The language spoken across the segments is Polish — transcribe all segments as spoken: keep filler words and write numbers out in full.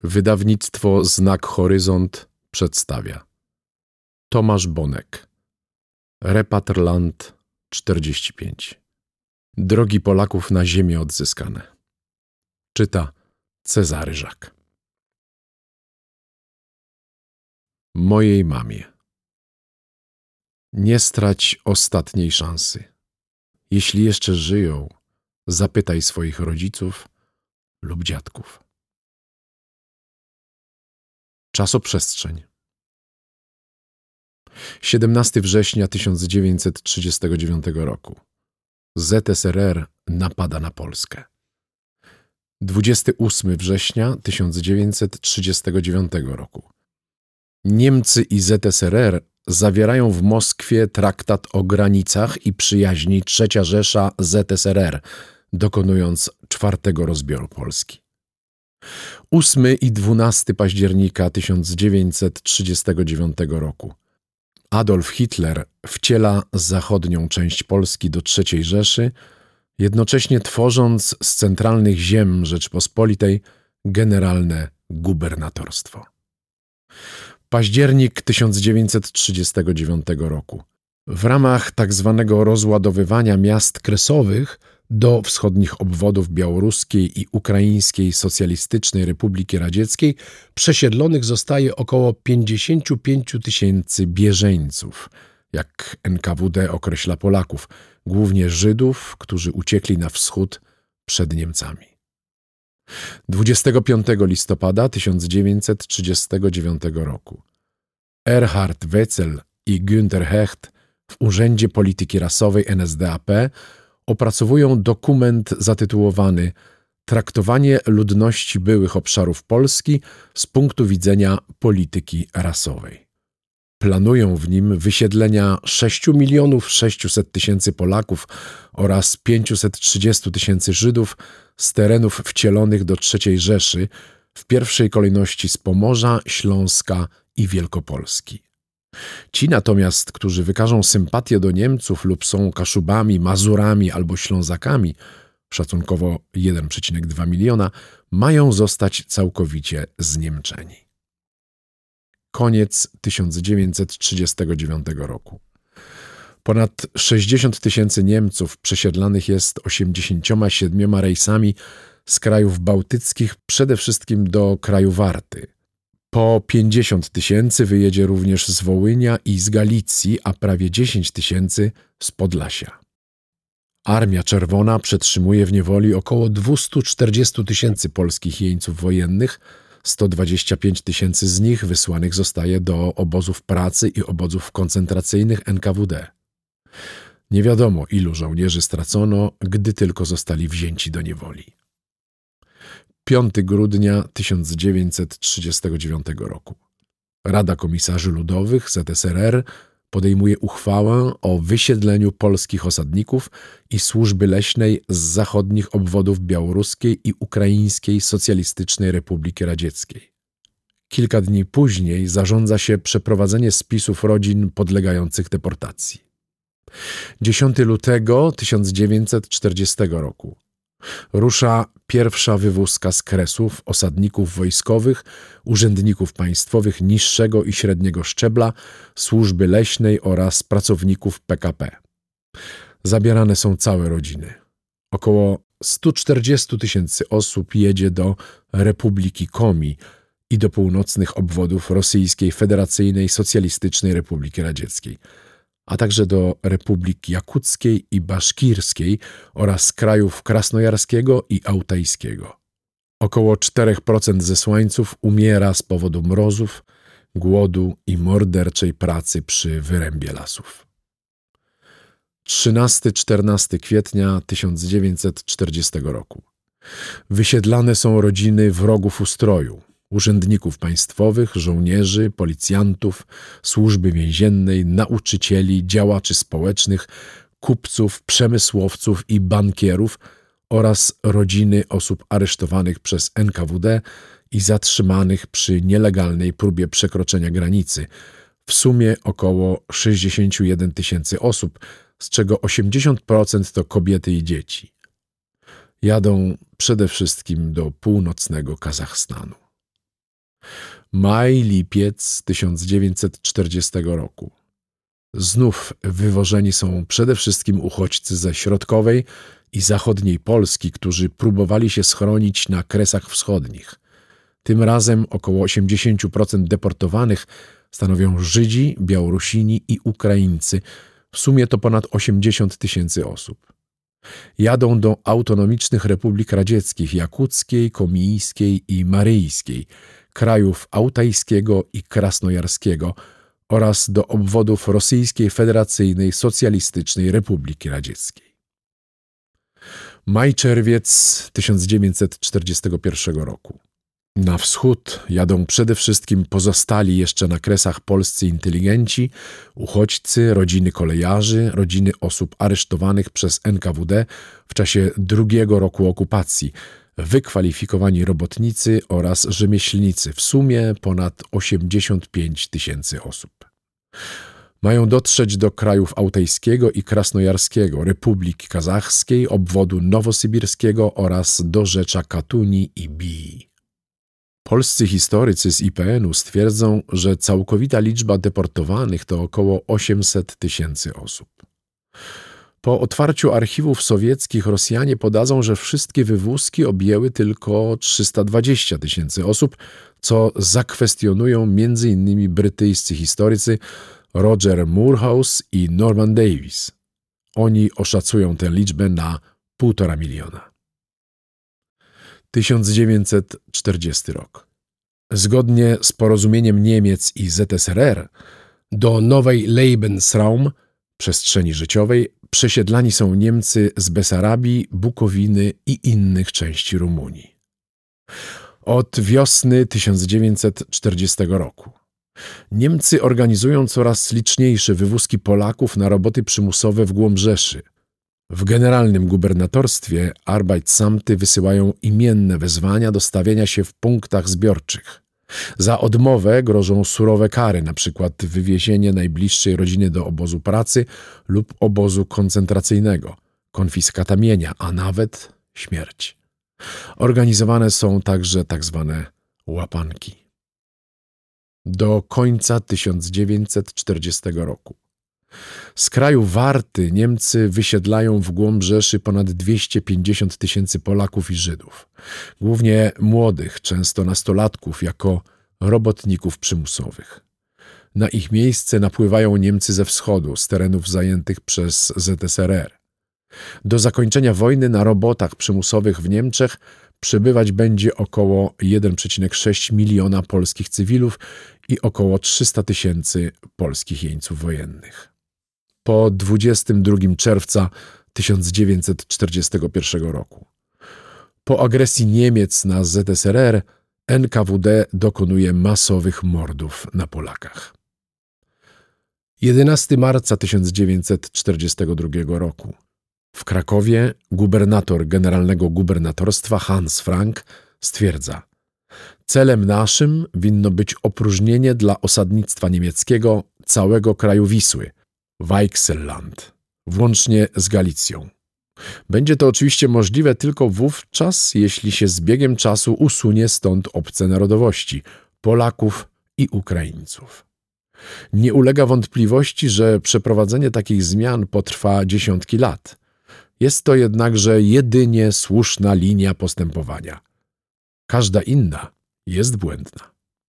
Wydawnictwo Znak Horyzont przedstawia Tomasz Bonek, Repatrland czterdzieści pięć. Drogi Polaków na ziemię odzyskane. Czyta Cezary Żak. Mojej mamie. Nie strać ostatniej szansy. Jeśli jeszcze żyją, zapytaj swoich rodziców lub dziadków. Czasoprzestrzeń. siedemnastego września tysiąc dziewięćset trzydziestego dziewiątego roku. Z S R R napada na Polskę. dwudziestego ósmego września tysiąc dziewięćset trzydziestego dziewiątego roku. Niemcy i Z S R R zawierają w Moskwie traktat o granicach i przyjaźni Trzecia Rzesza Z S R R, dokonując czwartego rozbioru Polski. ósmego i dwunastego października tysiąc dziewięćset trzydziestego dziewiątego roku. Adolf Hitler wciela zachodnią część Polski do Trzeciej Rzeszy, jednocześnie tworząc z centralnych ziem Rzeczpospolitej generalne gubernatorstwo. Październik tysiąc dziewięćset trzydziestego dziewiątego roku. W ramach tzw. rozładowywania miast kresowych do wschodnich obwodów Białoruskiej i Ukraińskiej Socjalistycznej Republiki Radzieckiej przesiedlonych zostaje około pięćdziesiąt pięć tysięcy bieżeńców, jak N K W D określa Polaków, głównie Żydów, którzy uciekli na wschód przed Niemcami. dwudziestego piątego listopada tysiąc dziewięćset trzydziestego dziewiątego roku. Erhard Wetzel i Günter Hecht w Urzędzie Polityki Rasowej N S D A P opracowują dokument zatytułowany Traktowanie ludności byłych obszarów Polski z punktu widzenia polityki rasowej. Planują w nim wysiedlenia sześć milionów sześćset tysięcy Polaków oraz pięćset trzydzieści tysięcy Żydów z terenów wcielonych do Trzeciej Rzeszy, w pierwszej kolejności z Pomorza, Śląska i Wielkopolski. Ci natomiast, którzy wykażą sympatię do Niemców lub są Kaszubami, Mazurami albo Ślązakami, szacunkowo jeden przecinek dwa miliona, mają zostać całkowicie zniemczeni. Koniec tysiąc dziewięćset trzydziestego dziewiątego roku. Ponad sześćdziesiąt tysięcy Niemców przesiedlanych jest osiemdziesięcioma siedmioma rejsami z krajów bałtyckich, przede wszystkim do kraju Warty. Po pięćdziesiąt tysięcy wyjedzie również z Wołynia i z Galicji, a prawie dziesięć tysięcy z Podlasia. Armia Czerwona przetrzymuje w niewoli około dwieście czterdzieści tysięcy polskich jeńców wojennych, sto dwadzieścia pięć tysięcy z nich wysłanych zostaje do obozów pracy i obozów koncentracyjnych N K W D. Nie wiadomo, ilu żołnierzy stracono, gdy tylko zostali wzięci do niewoli. piątego grudnia tysiąc dziewięćset trzydziestego dziewiątego roku. Rada Komisarzy Ludowych Z S R R podejmuje uchwałę o wysiedleniu polskich osadników i służby leśnej z zachodnich obwodów Białoruskiej i Ukraińskiej Socjalistycznej Republiki Radzieckiej. Kilka dni później zarządza się przeprowadzenie spisów rodzin podlegających deportacji. dziesiątego lutego tysiąc dziewięćset czterdziestego roku. Rusza pierwsza wywózka z Kresów osadników wojskowych, urzędników państwowych niższego i średniego szczebla, służby leśnej oraz pracowników P K P. Zabierane są całe rodziny. Około sto czterdzieści tysięcy osób jedzie do Republiki Komi i do północnych obwodów Rosyjskiej Federacyjnej Socjalistycznej Republiki Radzieckiej, a także do Republik Jakuckiej i Baszkirskiej oraz krajów Krasnojarskiego i Altajskiego. Około cztery procent zesłańców umiera z powodu mrozów, głodu i morderczej pracy przy wyrębie lasów. trzynastego do czternastego kwietnia tysiąc dziewięćset czterdziestego roku. Wysiedlane są rodziny wrogów ustroju, urzędników państwowych, żołnierzy, policjantów, służby więziennej, nauczycieli, działaczy społecznych, kupców, przemysłowców i bankierów oraz rodziny osób aresztowanych przez N K W D i zatrzymanych przy nielegalnej próbie przekroczenia granicy, w sumie około sześćdziesiąt jeden tysięcy osób, z czego osiemdziesiąt procent to kobiety i dzieci. Jadą przede wszystkim do północnego Kazachstanu. Maj, lipiec tysiąc dziewięćset czterdziestego roku. Znów wywożeni są przede wszystkim uchodźcy ze środkowej i zachodniej Polski, którzy próbowali się schronić na Kresach Wschodnich. Tym razem około osiemdziesiąt procent deportowanych stanowią Żydzi, Białorusini i Ukraińcy. W sumie to ponad osiemdziesiąt tysięcy osób. Jadą do autonomicznych republik radzieckich Jakuckiej, Komiijskiej i Maryjskiej, krajów Altajskiego i Krasnojarskiego oraz do obwodów Rosyjskiej Federacyjnej Socjalistycznej Republiki Radzieckiej. Maj-czerwiec tysiąc dziewięćset czterdziestego pierwszego roku. Na wschód jadą przede wszystkim pozostali jeszcze na Kresach polscy inteligenci, uchodźcy, rodziny kolejarzy, rodziny osób aresztowanych przez N K W D w czasie drugiego roku okupacji, wykwalifikowani robotnicy oraz rzemieślnicy, w sumie ponad osiemdziesiąt pięć tysięcy osób. Mają dotrzeć do krajów Altajskiego i Krasnojarskiego, Republiki Kazachskiej, obwodu nowosybirskiego oraz do rzecza Katuni i Bii. Polscy historycy z I P N u stwierdzą, że całkowita liczba deportowanych to około osiemset tysięcy osób. Po otwarciu archiwów sowieckich Rosjanie podadzą, że wszystkie wywózki objęły tylko trzysta dwadzieścia tysięcy osób, co zakwestionują między innymi brytyjscy historycy Roger Moorhouse i Norman Davis. Oni oszacują tę liczbę na półtora miliona. tysiąc dziewięćset czterdziesty rok. Zgodnie z porozumieniem Niemiec i Z S R R do nowej Lebensraum, przestrzeni życiowej, przesiedlani są Niemcy z Besarabii, Bukowiny i innych części Rumunii. Od wiosny tysiąc dziewięćset czterdziestego roku. Niemcy organizują coraz liczniejsze wywózki Polaków na roboty przymusowe w głąb Rzeszy. W generalnym gubernatorstwie Arbeitsamty wysyłają imienne wezwania do stawienia się w punktach zbiorczych. Za odmowę grożą surowe kary, np. wywiezienie najbliższej rodziny do obozu pracy lub obozu koncentracyjnego, konfiskata mienia, a nawet śmierć. Organizowane są także tzw. łapanki. Do końca tysiąc dziewięćset czterdziestego roku. Z kraju Warty Niemcy wysiedlają w głąb Rzeszy ponad dwieście pięćdziesiąt tysięcy Polaków i Żydów, głównie młodych, często nastolatków, jako robotników przymusowych. Na ich miejsce napływają Niemcy ze wschodu, z terenów zajętych przez Z S R R. Do zakończenia wojny na robotach przymusowych w Niemczech przebywać będzie około jeden przecinek sześć miliona polskich cywilów i około trzysta tysięcy polskich jeńców wojennych. Po dwudziestego drugiego czerwca tysiąc dziewięćset czterdziestego pierwszego roku. Po agresji Niemiec na Z S R R N K W D dokonuje masowych mordów na Polakach. jedenastego marca tysiąc dziewięćset czterdziestego drugiego roku. W Krakowie gubernator Generalnego Gubernatorstwa Hans Frank stwierdza: celem naszym winno być opróżnienie dla osadnictwa niemieckiego całego kraju Wisły, Weichselland, włącznie z Galicją. Będzie to oczywiście możliwe tylko wówczas, jeśli się z biegiem czasu usunie stąd obce narodowości, Polaków i Ukraińców. Nie ulega wątpliwości, że przeprowadzenie takich zmian potrwa dziesiątki lat. Jest to jednakże jedynie słuszna linia postępowania. Każda inna jest błędna.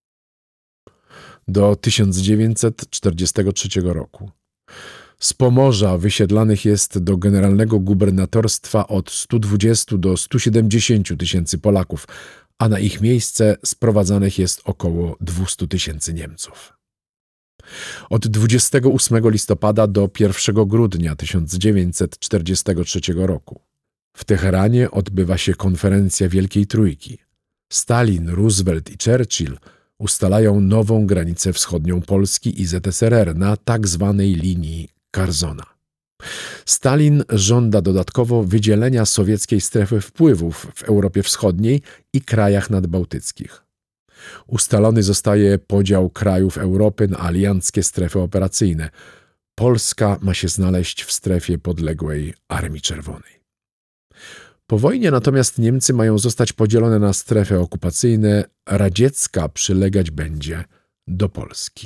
Do tysiąc dziewięćset czterdziestego trzeciego roku. Z Pomorza wysiedlanych jest do Generalnego Gubernatorstwa od stu dwudziestu do stu siedemdziesięciu tysięcy Polaków, a na ich miejsce sprowadzanych jest około dwustu tysięcy Niemców. Od dwudziestego ósmego listopada do pierwszego grudnia tysiąc dziewięćset czterdziestego trzeciego roku. W Teheranie odbywa się konferencja Wielkiej Trójki. Stalin, Roosevelt i Churchill ustalają nową granicę wschodnią Polski i Z S R R na tak zwanej linii Karzona. Stalin żąda dodatkowo wydzielenia sowieckiej strefy wpływów w Europie Wschodniej i krajach nadbałtyckich. Ustalony zostaje podział krajów Europy na alianckie strefy operacyjne. Polska ma się znaleźć w strefie podległej Armii Czerwonej. Po wojnie natomiast Niemcy mają zostać podzielone na strefy okupacyjne radziecka przylegać będzie do Polski.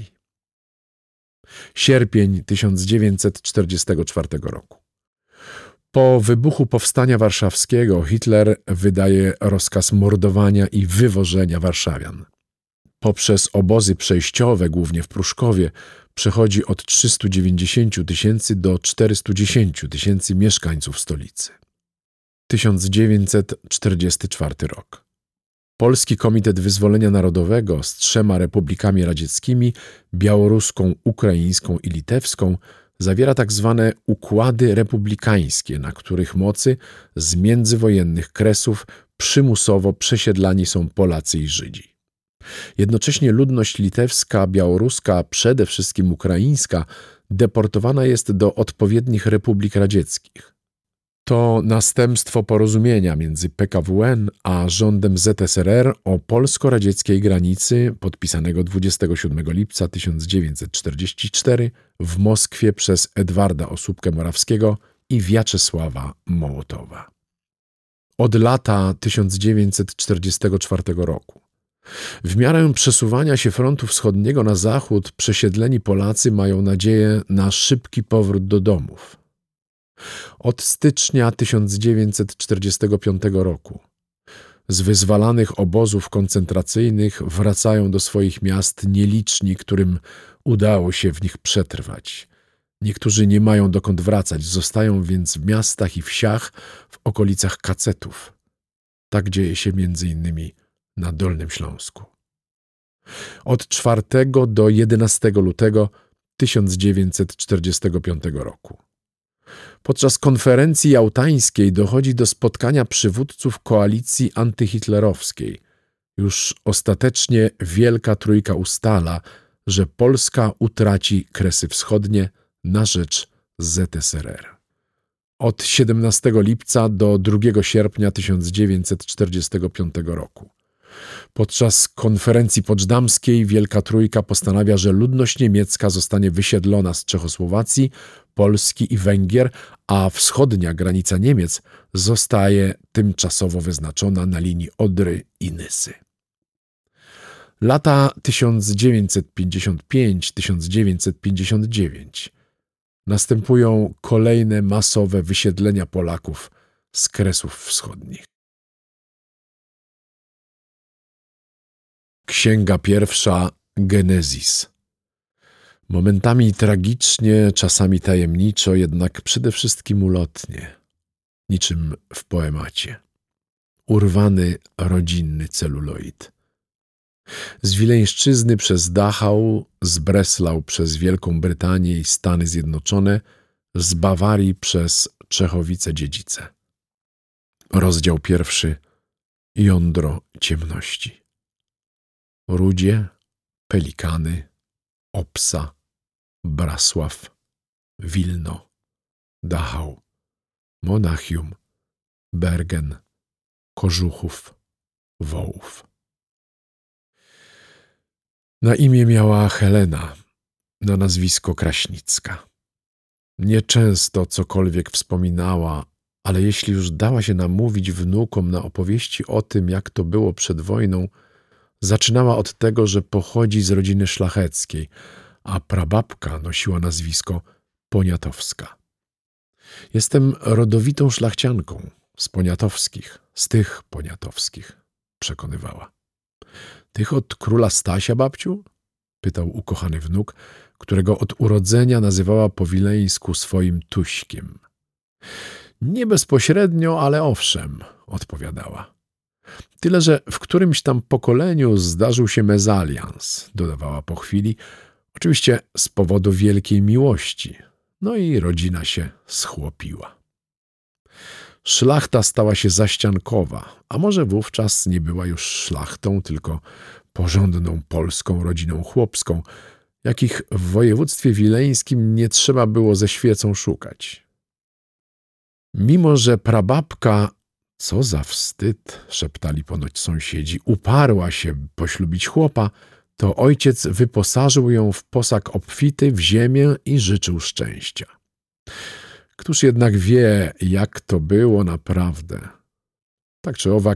Sierpień tysiąc dziewięćset czterdziestego czwartego roku. Po wybuchu Powstania Warszawskiego Hitler wydaje rozkaz mordowania i wywożenia warszawian. Poprzez obozy przejściowe, głównie w Pruszkowie, przechodzi od trzystu dziewięćdziesięciu tysięcy do czterystu dziesięciu tysięcy mieszkańców stolicy. tysiąc dziewięćset czterdziesty czwarty rok. Polski Komitet Wyzwolenia Narodowego z trzema republikami radzieckimi, białoruską, ukraińską i litewską, zawiera tak zwane układy republikańskie, na których mocy z międzywojennych Kresów przymusowo przesiedlani są Polacy i Żydzi. Jednocześnie ludność litewska, białoruska, przede wszystkim ukraińska, deportowana jest do odpowiednich republik radzieckich. To następstwo porozumienia między P K W N a rządem Z S R R o polsko-radzieckiej granicy podpisanego dwudziestego siódmego lipca tysiąc dziewięćset czterdziestego czwartego w Moskwie przez Edwarda Osóbkę-Morawskiego i Wiaczesława Mołotowa. Od lata tysiąc dziewięćset czterdziestego czwartego roku. W miarę przesuwania się frontu wschodniego na zachód przesiedleni Polacy mają nadzieję na szybki powrót do domów. Od stycznia tysiąc dziewięćset czterdziestego piątego roku z wyzwalanych obozów koncentracyjnych wracają do swoich miast nieliczni, którym udało się w nich przetrwać. Niektórzy nie mają dokąd wracać, zostają więc w miastach i wsiach w okolicach kacetów. Tak dzieje się między innymi na Dolnym Śląsku. Od czwartego do jedenastego lutego tysiąc dziewięćset czterdziestego piątego roku. Podczas konferencji jałtańskiej dochodzi do spotkania przywódców koalicji antyhitlerowskiej. Już ostatecznie Wielka Trójka ustala, że Polska utraci Kresy Wschodnie na rzecz Z S R R. Od siedemnastego lipca do drugiego sierpnia tysiąc dziewięćset czterdziestego piątego roku. Podczas konferencji poczdamskiej Wielka Trójka postanawia, że ludność niemiecka zostanie wysiedlona z Czechosłowacji, Polski i Węgier, a wschodnia granica Niemiec zostaje tymczasowo wyznaczona na linii Odry i Nysy. Lata tysiąc dziewięćset pięćdziesiąt pięć do tysiąc dziewięćset pięćdziesiąt dziewięć. Następują kolejne masowe wysiedlenia Polaków z Kresów Wschodnich. Księga pierwsza Genezis. Momentami tragicznie, czasami tajemniczo, jednak przede wszystkim ulotnie, niczym w poemacie. Urwany rodzinny celuloid. Z Wileńszczyzny przez Dachau, z Breslau przez Wielką Brytanię i Stany Zjednoczone, z Bawarii przez Czechowice-Dziedzice. Rozdział pierwszy. Jądro ciemności. Rudzie, Pelikany, Opsa, Brasław, Wilno, Dachau, Monachium, Bergen, Kożuchów, Wołów. Na imię miała Helena, na nazwisko Kraśnicka. Nieczęsto cokolwiek wspominała, ale jeśli już dała się namówić wnukom na opowieści o tym, jak to było przed wojną, zaczynała od tego, że pochodzi z rodziny szlacheckiej, a prababka nosiła nazwisko Poniatowska. Jestem rodowitą szlachcianką, z Poniatowskich, z tych Poniatowskich, przekonywała. Tych od króla Stasia, babciu? Pytał ukochany wnuk, którego od urodzenia nazywała po wileńsku swoim Tuśkiem. Nie bezpośrednio, ale owszem, odpowiadała. Tyle, że w którymś tam pokoleniu zdarzył się mezalians, dodawała po chwili, oczywiście z powodu wielkiej miłości. No i rodzina się schłopiła. Szlachta stała się zaściankowa, a może wówczas nie była już szlachtą, tylko porządną polską rodziną chłopską, jakich w województwie wileńskim nie trzeba było ze świecą szukać. Mimo że prababka, co za wstyd, szeptali ponoć sąsiedzi, uparła się poślubić chłopa, to ojciec wyposażył ją w posag obfity, w ziemię i życzył szczęścia. Któż jednak wie, jak to było naprawdę? Tak czy owak,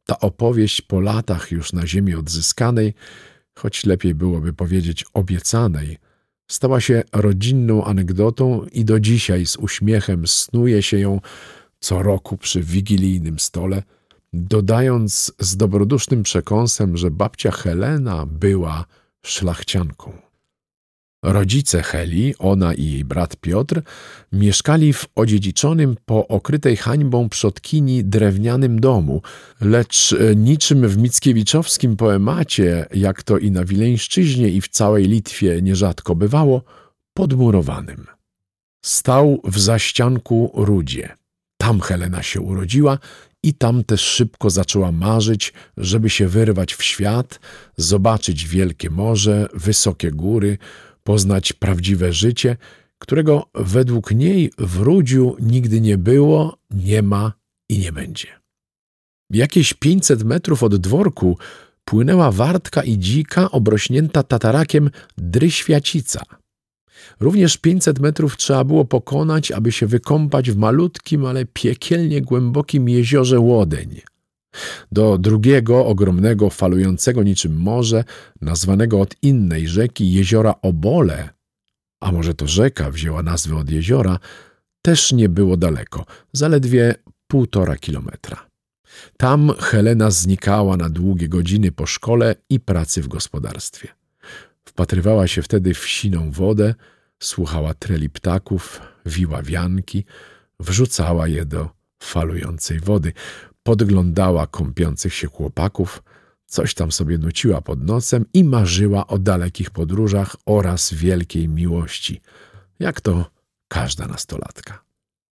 Ta opowieść po latach już na ziemi odzyskanej, choć lepiej byłoby powiedzieć obiecanej, stała się rodzinną anegdotą i do dzisiaj z uśmiechem snuje się ją co roku przy wigilijnym stole, dodając z dobrodusznym przekąsem, że babcia Helena była szlachcianką. Rodzice Heli, ona i jej brat Piotr, mieszkali w odziedziczonym po okrytej hańbą przodkini drewnianym domu, lecz niczym w mickiewiczowskim poemacie, jak to i na Wileńszczyźnie i w całej Litwie nierzadko bywało, podmurowanym. Stał w zaścianku Rudzie. Tam Helena się urodziła i tam też szybko zaczęła marzyć, żeby się wyrwać w świat, zobaczyć wielkie morze, wysokie góry, poznać prawdziwe życie, którego według niej w Rudziu nigdy nie było, nie ma i nie będzie. Jakieś pięćset metrów od dworku płynęła wartka i dzika, obrośnięta tatarakiem Dryświacica. Również pięćset metrów trzeba było pokonać, aby się wykąpać w malutkim, ale piekielnie głębokim jeziorze Łodeń. Do drugiego, ogromnego, falującego niczym morze, nazwanego od innej rzeki jeziora Obole, a może to rzeka wzięła nazwę od jeziora, też nie było daleko, zaledwie półtora kilometra. Tam Helena znikała na długie godziny po szkole i pracy w gospodarstwie. Wpatrywała się wtedy w siną wodę, słuchała treli ptaków, wiła wianki, wrzucała je do falującej wody, podglądała kąpiących się chłopaków, coś tam sobie nuciła pod nosem i marzyła o dalekich podróżach oraz wielkiej miłości, jak to każda nastolatka.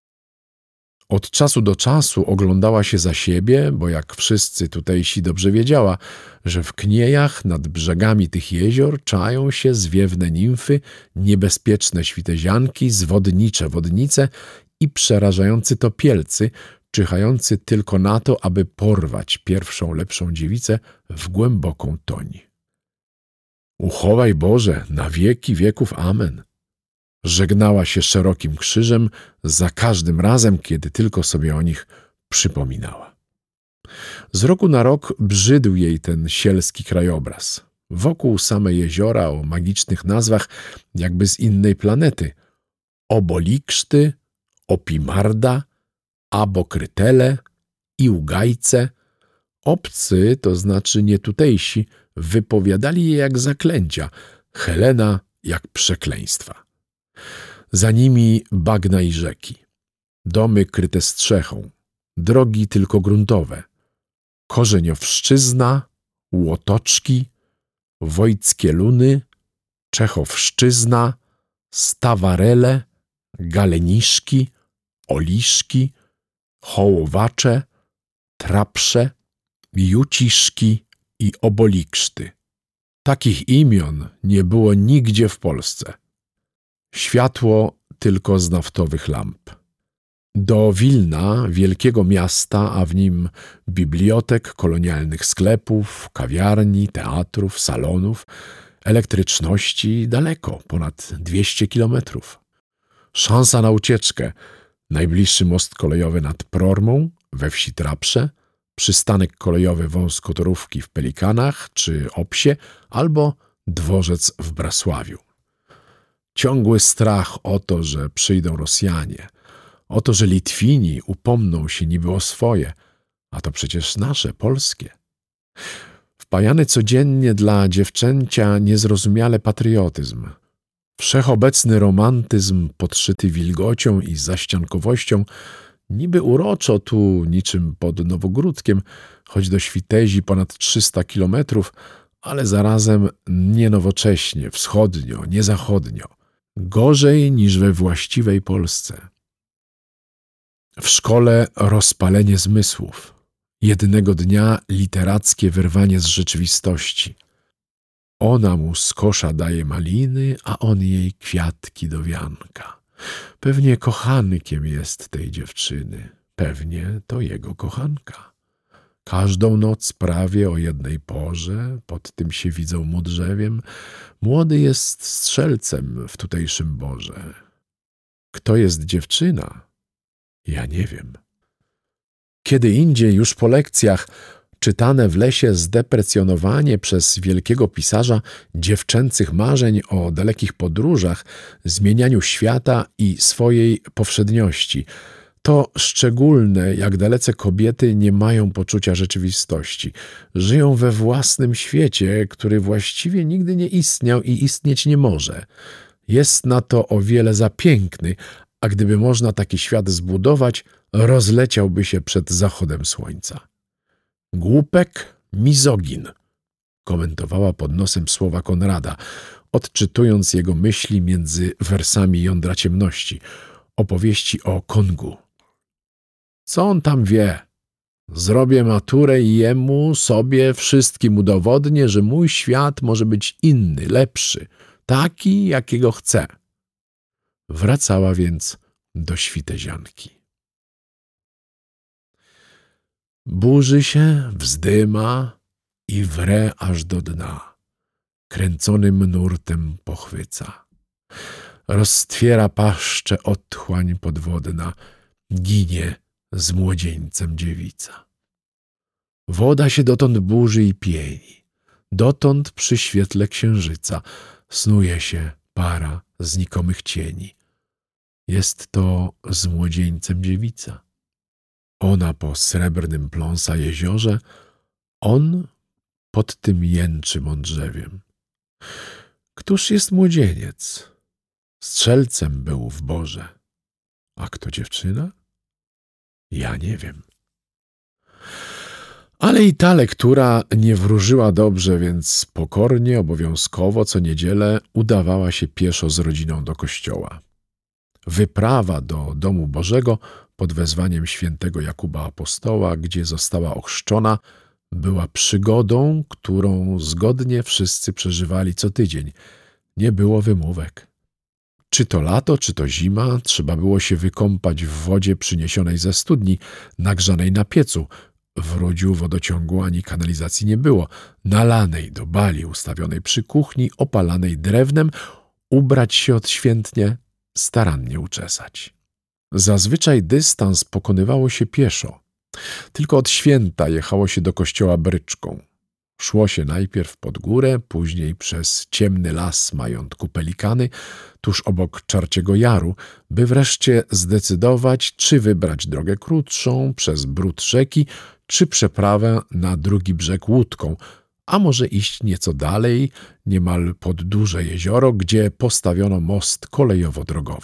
Od czasu do czasu oglądała się za siebie, bo jak wszyscy tutejsi dobrze wiedziała, że w kniejach nad brzegami tych jezior czają się zwiewne nimfy, niebezpieczne świtezianki, zwodnicze wodnice i przerażający topielcy, czyhający tylko na to, aby porwać pierwszą lepszą dziewicę w głęboką toń. Uchowaj Boże, na wieki wieków amen. Żegnała się szerokim krzyżem za każdym razem, kiedy tylko sobie o nich przypominała. Z roku na rok brzydł jej ten sielski krajobraz. Wokół same jeziora o magicznych nazwach jakby z innej planety. Obolikrzty, Opimarda, Abokrytele, Iłgajce. Obcy, to znaczy nietutejsi, wypowiadali je jak zaklęcia, Helena jak przekleństwa. Za nimi bagna i rzeki, domy kryte strzechą, drogi tylko gruntowe, Korzeniowszczyzna, Łotoczki, Wojckie Luny, Czechowszczyzna, Stawarele, Galeniszki, Oliszki, Hołowacze, Trapsze, Juciszki i Obolikszty. Takich imion nie było nigdzie w Polsce. Światło tylko z naftowych lamp. Do Wilna, wielkiego miasta, a w nim bibliotek, kolonialnych sklepów, kawiarni, teatrów, salonów, elektryczności daleko, ponad dwieście kilometrów. Szansa na ucieczkę. Najbliższy most kolejowy nad Prormą, we wsi Trapsze, przystanek kolejowy wąskotorówki w Pelikanach czy Opsie albo dworzec w Brasławiu. Ciągły strach o to, że przyjdą Rosjanie, o to, że Litwini upomną się niby o swoje, a to przecież nasze, polskie. Wpajany codziennie dla dziewczęcia niezrozumiale patriotyzm, wszechobecny romantyzm podszyty wilgocią i zaściankowością, niby uroczo tu niczym pod Nowogródkiem, choć do Świtezi ponad trzysta kilometrów, ale zarazem nie nowocześnie, wschodnio, nie zachodnio. Gorzej niż we właściwej Polsce. W szkole rozpalenie zmysłów. Jednego dnia literackie wyrwanie z rzeczywistości. Ona mu z kosza daje maliny, a on jej kwiatki do wianka. Pewnie kochankiem jest tej dziewczyny. Pewnie to jego kochanka. Każdą noc prawie o jednej porze, pod tym się widzą mu drzewiem, młody jest strzelcem w tutejszym borze. Kto jest dziewczyna? Ja nie wiem. Kiedy indziej, już po lekcjach, odczytane w lesie zdeprecjonowanie przez wielkiego pisarza dziewczęcych marzeń o dalekich podróżach, zmienianiu świata i swojej powszedniości. To szczególne, jak dalece kobiety nie mają poczucia rzeczywistości. Żyją we własnym świecie, który właściwie nigdy nie istniał i istnieć nie może. Jest na to o wiele za piękny, a gdyby można taki świat zbudować, rozleciałby się przed zachodem słońca. Głupek, mizogin, komentowała pod nosem słowa Konrada, odczytując jego myśli między wersami Jądra Ciemności, opowieści o Kongu. Co on tam wie? Zrobię maturę i jemu, sobie, wszystkim udowodnię, że mój świat może być inny, lepszy, taki, jakiego chcę. Wracała więc do Świtezianki. Burzy się, wzdyma i wre aż do dna. Kręconym nurtem pochwyca. Roztwiera paszczę otchłań podwodna, ginie z młodzieńcem dziewica. Woda się dotąd burzy i pieni, dotąd przy świetle księżyca snuje się para znikomych cieni. Jest to z młodzieńcem dziewica. Ona po srebrnym pląsa jeziorze, on pod tym jęczym on drzewiem. Któż jest młodzieniec? Strzelcem był w Borze. A kto dziewczyna? Ja nie wiem. Ale i ta lektura nie wróżyła dobrze, więc pokornie, obowiązkowo co niedzielę udawała się pieszo z rodziną do kościoła. Wyprawa do domu Bożego pod wezwaniem świętego Jakuba Apostoła, gdzie została ochrzczona, była przygodą, którą zgodnie wszyscy przeżywali co tydzień. Nie było wymówek. Czy to lato, czy to zima, trzeba było się wykąpać w wodzie przyniesionej ze studni, nagrzanej na piecu. W Rudziu wodociągu ani kanalizacji nie było. Nalanej do bali ustawionej przy kuchni, opalanej drewnem, ubrać się odświętnie, starannie uczesać. Zazwyczaj dystans pokonywało się pieszo. Tylko od święta jechało się do kościoła bryczką. Szło się najpierw pod górę, później przez ciemny las majątku Pelikany, tuż obok Czarciego Jaru, by wreszcie zdecydować, czy wybrać drogę krótszą przez brud rzeki, czy przeprawę na drugi brzeg łódką, a może iść nieco dalej, niemal pod duże jezioro, gdzie postawiono most kolejowo-drogowy.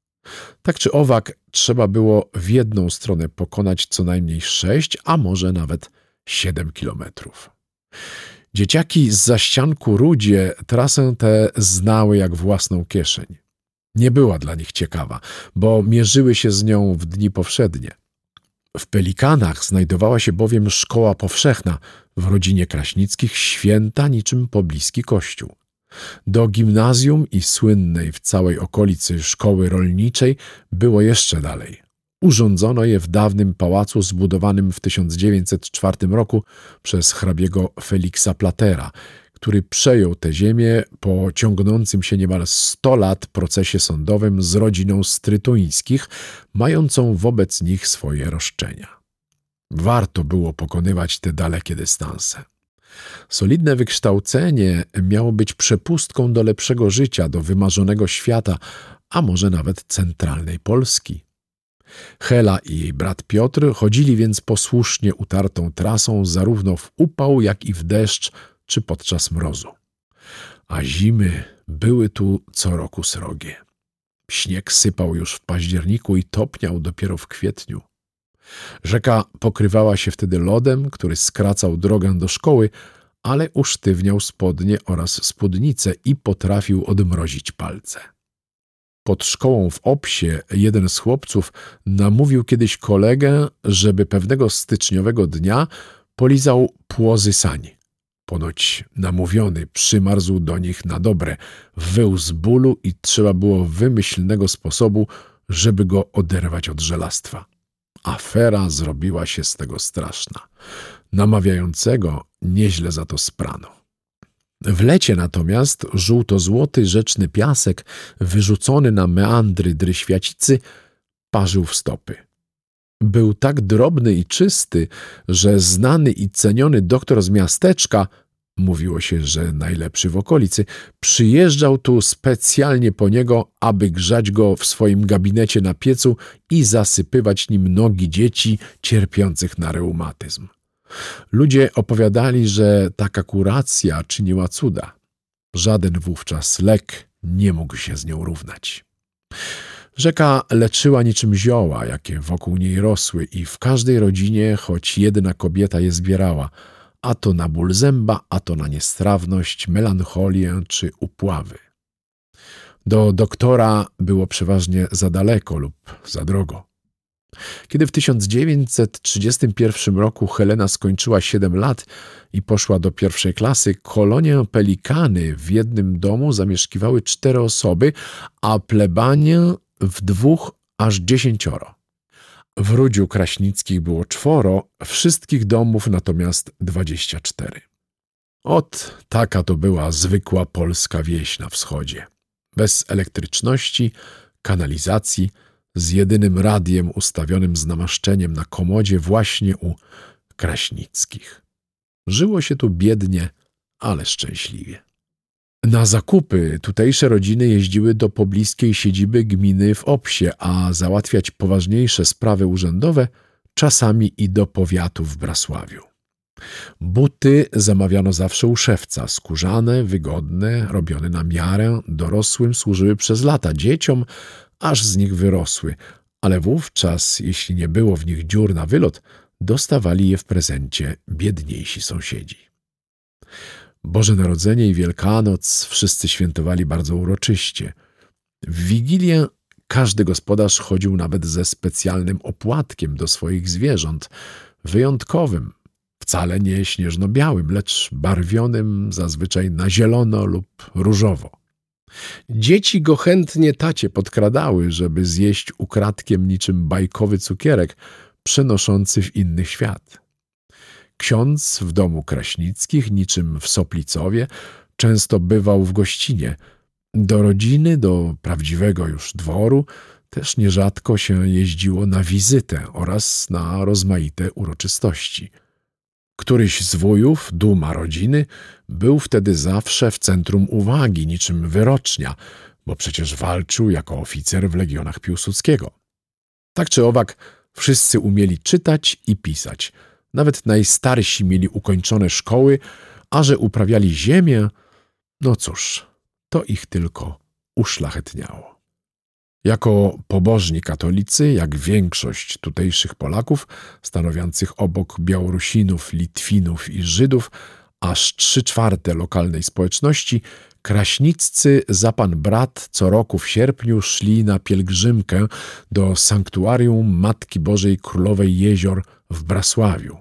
Tak czy owak, trzeba było w jedną stronę pokonać co najmniej sześć, a może nawet siedem kilometrów. Dzieciaki z zaścianku Rudzie trasę tę znały jak własną kieszeń. Nie była dla nich ciekawa, bo mierzyły się z nią w dni powszednie. W Pelikanach znajdowała się bowiem szkoła powszechna, w rodzinie Kraśnickich święta niczym pobliski kościół. Do gimnazjum i słynnej w całej okolicy szkoły rolniczej było jeszcze dalej. Urządzono je w dawnym pałacu zbudowanym w tysiąc dziewięćset czwartym roku przez hrabiego Feliksa Platera, który przejął tę ziemię po ciągnącym się niemal sto lat procesie sądowym z rodziną Strytuńskich, mającą wobec nich swoje roszczenia. Warto było pokonywać te dalekie dystanse. Solidne wykształcenie miało być przepustką do lepszego życia, do wymarzonego świata, a może nawet centralnej Polski. Hela i jej brat Piotr chodzili więc posłusznie utartą trasą zarówno w upał, jak i w deszcz, czy podczas mrozu. A zimy były tu co roku srogie. Śnieg sypał już w październiku i topniał dopiero w kwietniu. Rzeka pokrywała się wtedy lodem, który skracał drogę do szkoły, ale usztywniał spodnie oraz spódnice i potrafił odmrozić palce. Pod szkołą w Opsie jeden z chłopców namówił kiedyś kolegę, żeby pewnego styczniowego dnia polizał płozy sań. Ponoć namówiony przymarzł do nich na dobre, wył z bólu i trzeba było wymyślnego sposobu, żeby go oderwać od żelastwa. Afera zrobiła się z tego straszna. Namawiającego nieźle za to sprano. W lecie natomiast żółto-złoty rzeczny piasek, wyrzucony na meandry Dryświacicy, parzył w stopy. był tak drobny i czysty, że znany i ceniony doktor z miasteczka, mówiło się, że najlepszy w okolicy, przyjeżdżał tu specjalnie po niego, aby grzać go w swoim gabinecie na piecu i zasypywać nim nogi dzieci cierpiących na reumatyzm. Ludzie opowiadali, że taka kuracja czyniła cuda. Żaden wówczas lek nie mógł się z nią równać. Rzeka leczyła niczym zioła, jakie wokół niej rosły i w każdej rodzinie choć jedna kobieta je zbierała, a to na ból zęba, a to na niestrawność, melancholię czy upławy. Do doktora było przeważnie za daleko lub za drogo. Kiedy w tysiąc dziewięćset trzydziestym pierwszym roku Helena skończyła siedem lat i poszła do pierwszej klasy, kolonię Pelikany w jednym domu zamieszkiwały cztery osoby, a plebanię w dwóch aż dziesięcioro. W Rudziu Kraśnickich było czworo, wszystkich domów natomiast dwadzieścia cztery. Ot, taka to była zwykła polska wieś na wschodzie. Bez elektryczności, kanalizacji, z jedynym radiem ustawionym z namaszczeniem na komodzie właśnie u Kraśnickich. Żyło się tu biednie, ale szczęśliwie. Na zakupy tutejsze rodziny jeździły do pobliskiej siedziby gminy w Opsie, a załatwiać poważniejsze sprawy urzędowe czasami i do powiatu w Brasławiu. Buty zamawiano zawsze u szewca, skórzane, wygodne, robione na miarę, dorosłym służyły przez lata, dzieciom aż z nich wyrosły, ale wówczas, jeśli nie było w nich dziur na wylot, dostawali je w prezencie biedniejsi sąsiedzi. Boże Narodzenie i Wielkanoc wszyscy świętowali bardzo uroczyście. W Wigilię każdy gospodarz chodził nawet ze specjalnym opłatkiem do swoich zwierząt, wyjątkowym, wcale nie śnieżno-białym, lecz barwionym zazwyczaj na zielono lub różowo. Dzieci go chętnie tacie podkradały, żeby zjeść ukradkiem niczym bajkowy cukierek przenoszący w inny świat. Ksiądz w domu Kraśnickich, niczym w Soplicowie, często bywał w gościnie. Do rodziny, do prawdziwego już dworu też nierzadko się jeździło na wizytę oraz na rozmaite uroczystości. Któryś z wujów, duma rodziny, był wtedy zawsze w centrum uwagi, niczym wyrocznia, bo przecież walczył jako oficer w legionach Piłsudskiego. Tak czy owak, wszyscy umieli czytać i pisać. Nawet najstarsi mieli ukończone szkoły, a że uprawiali ziemię, no cóż, to ich tylko uszlachetniało. Jako pobożni katolicy, jak większość tutejszych Polaków, stanowiących obok Białorusinów, Litwinów i Żydów, aż trzy czwarte lokalnej społeczności, Kraśniccy za pan brat co roku w sierpniu szli na pielgrzymkę do sanktuarium Matki Bożej Królowej Jezior w Brasławiu.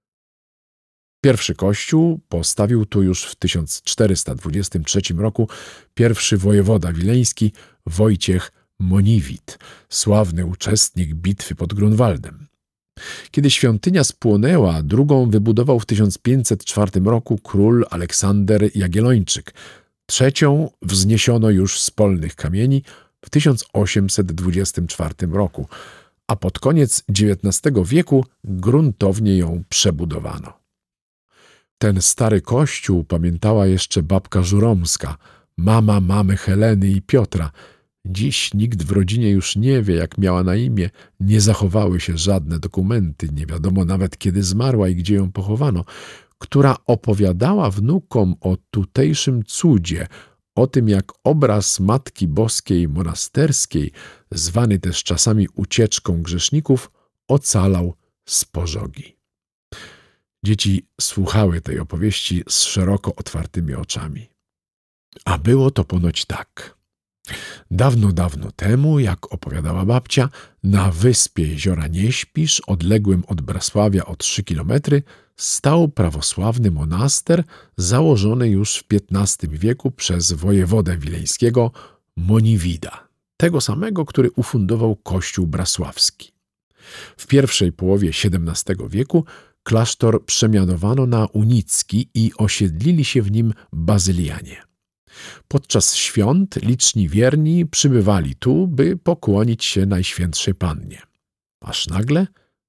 Pierwszy kościół postawił tu już w tysiąc czterysta dwudziestym trzecim roku pierwszy wojewoda wileński Wojciech Moniwit, sławny uczestnik bitwy pod Grunwaldem. Kiedy świątynia spłonęła, drugą wybudował w tysiąc pięćset czwartym roku król Aleksander Jagiellończyk. Trzecią wzniesiono już z polnych kamieni w tysiąc osiemset dwudziestym czwartym roku, a pod koniec dziewiętnastego wieku gruntownie ją przebudowano. Ten stary kościół pamiętała jeszcze babka Żuromska, mama mamy Heleny i Piotra. Dziś nikt w rodzinie już nie wie, jak miała na imię, nie zachowały się żadne dokumenty, nie wiadomo nawet kiedy zmarła i gdzie ją pochowano, która opowiadała wnukom o tutejszym cudzie, o tym jak obraz Matki Boskiej Monasterskiej, zwany też czasami ucieczką grzeszników, ocalał z pożogi. Dzieci słuchały tej opowieści z szeroko otwartymi oczami. A było to ponoć tak. Dawno, dawno temu, jak opowiadała babcia, na wyspie jeziora Nieśpisz, odległym od Brasławia o trzy kilometry, stał prawosławny monaster założony już w piętnastym wieku przez wojewodę wileńskiego Moniwida, tego samego, który ufundował kościół brasławski. W pierwszej połowie siedemnastego wieku klasztor przemianowano na unicki i osiedlili się w nim bazylianie. Podczas świąt liczni wierni przybywali tu, by pokłonić się Najświętszej Pannie. Aż nagle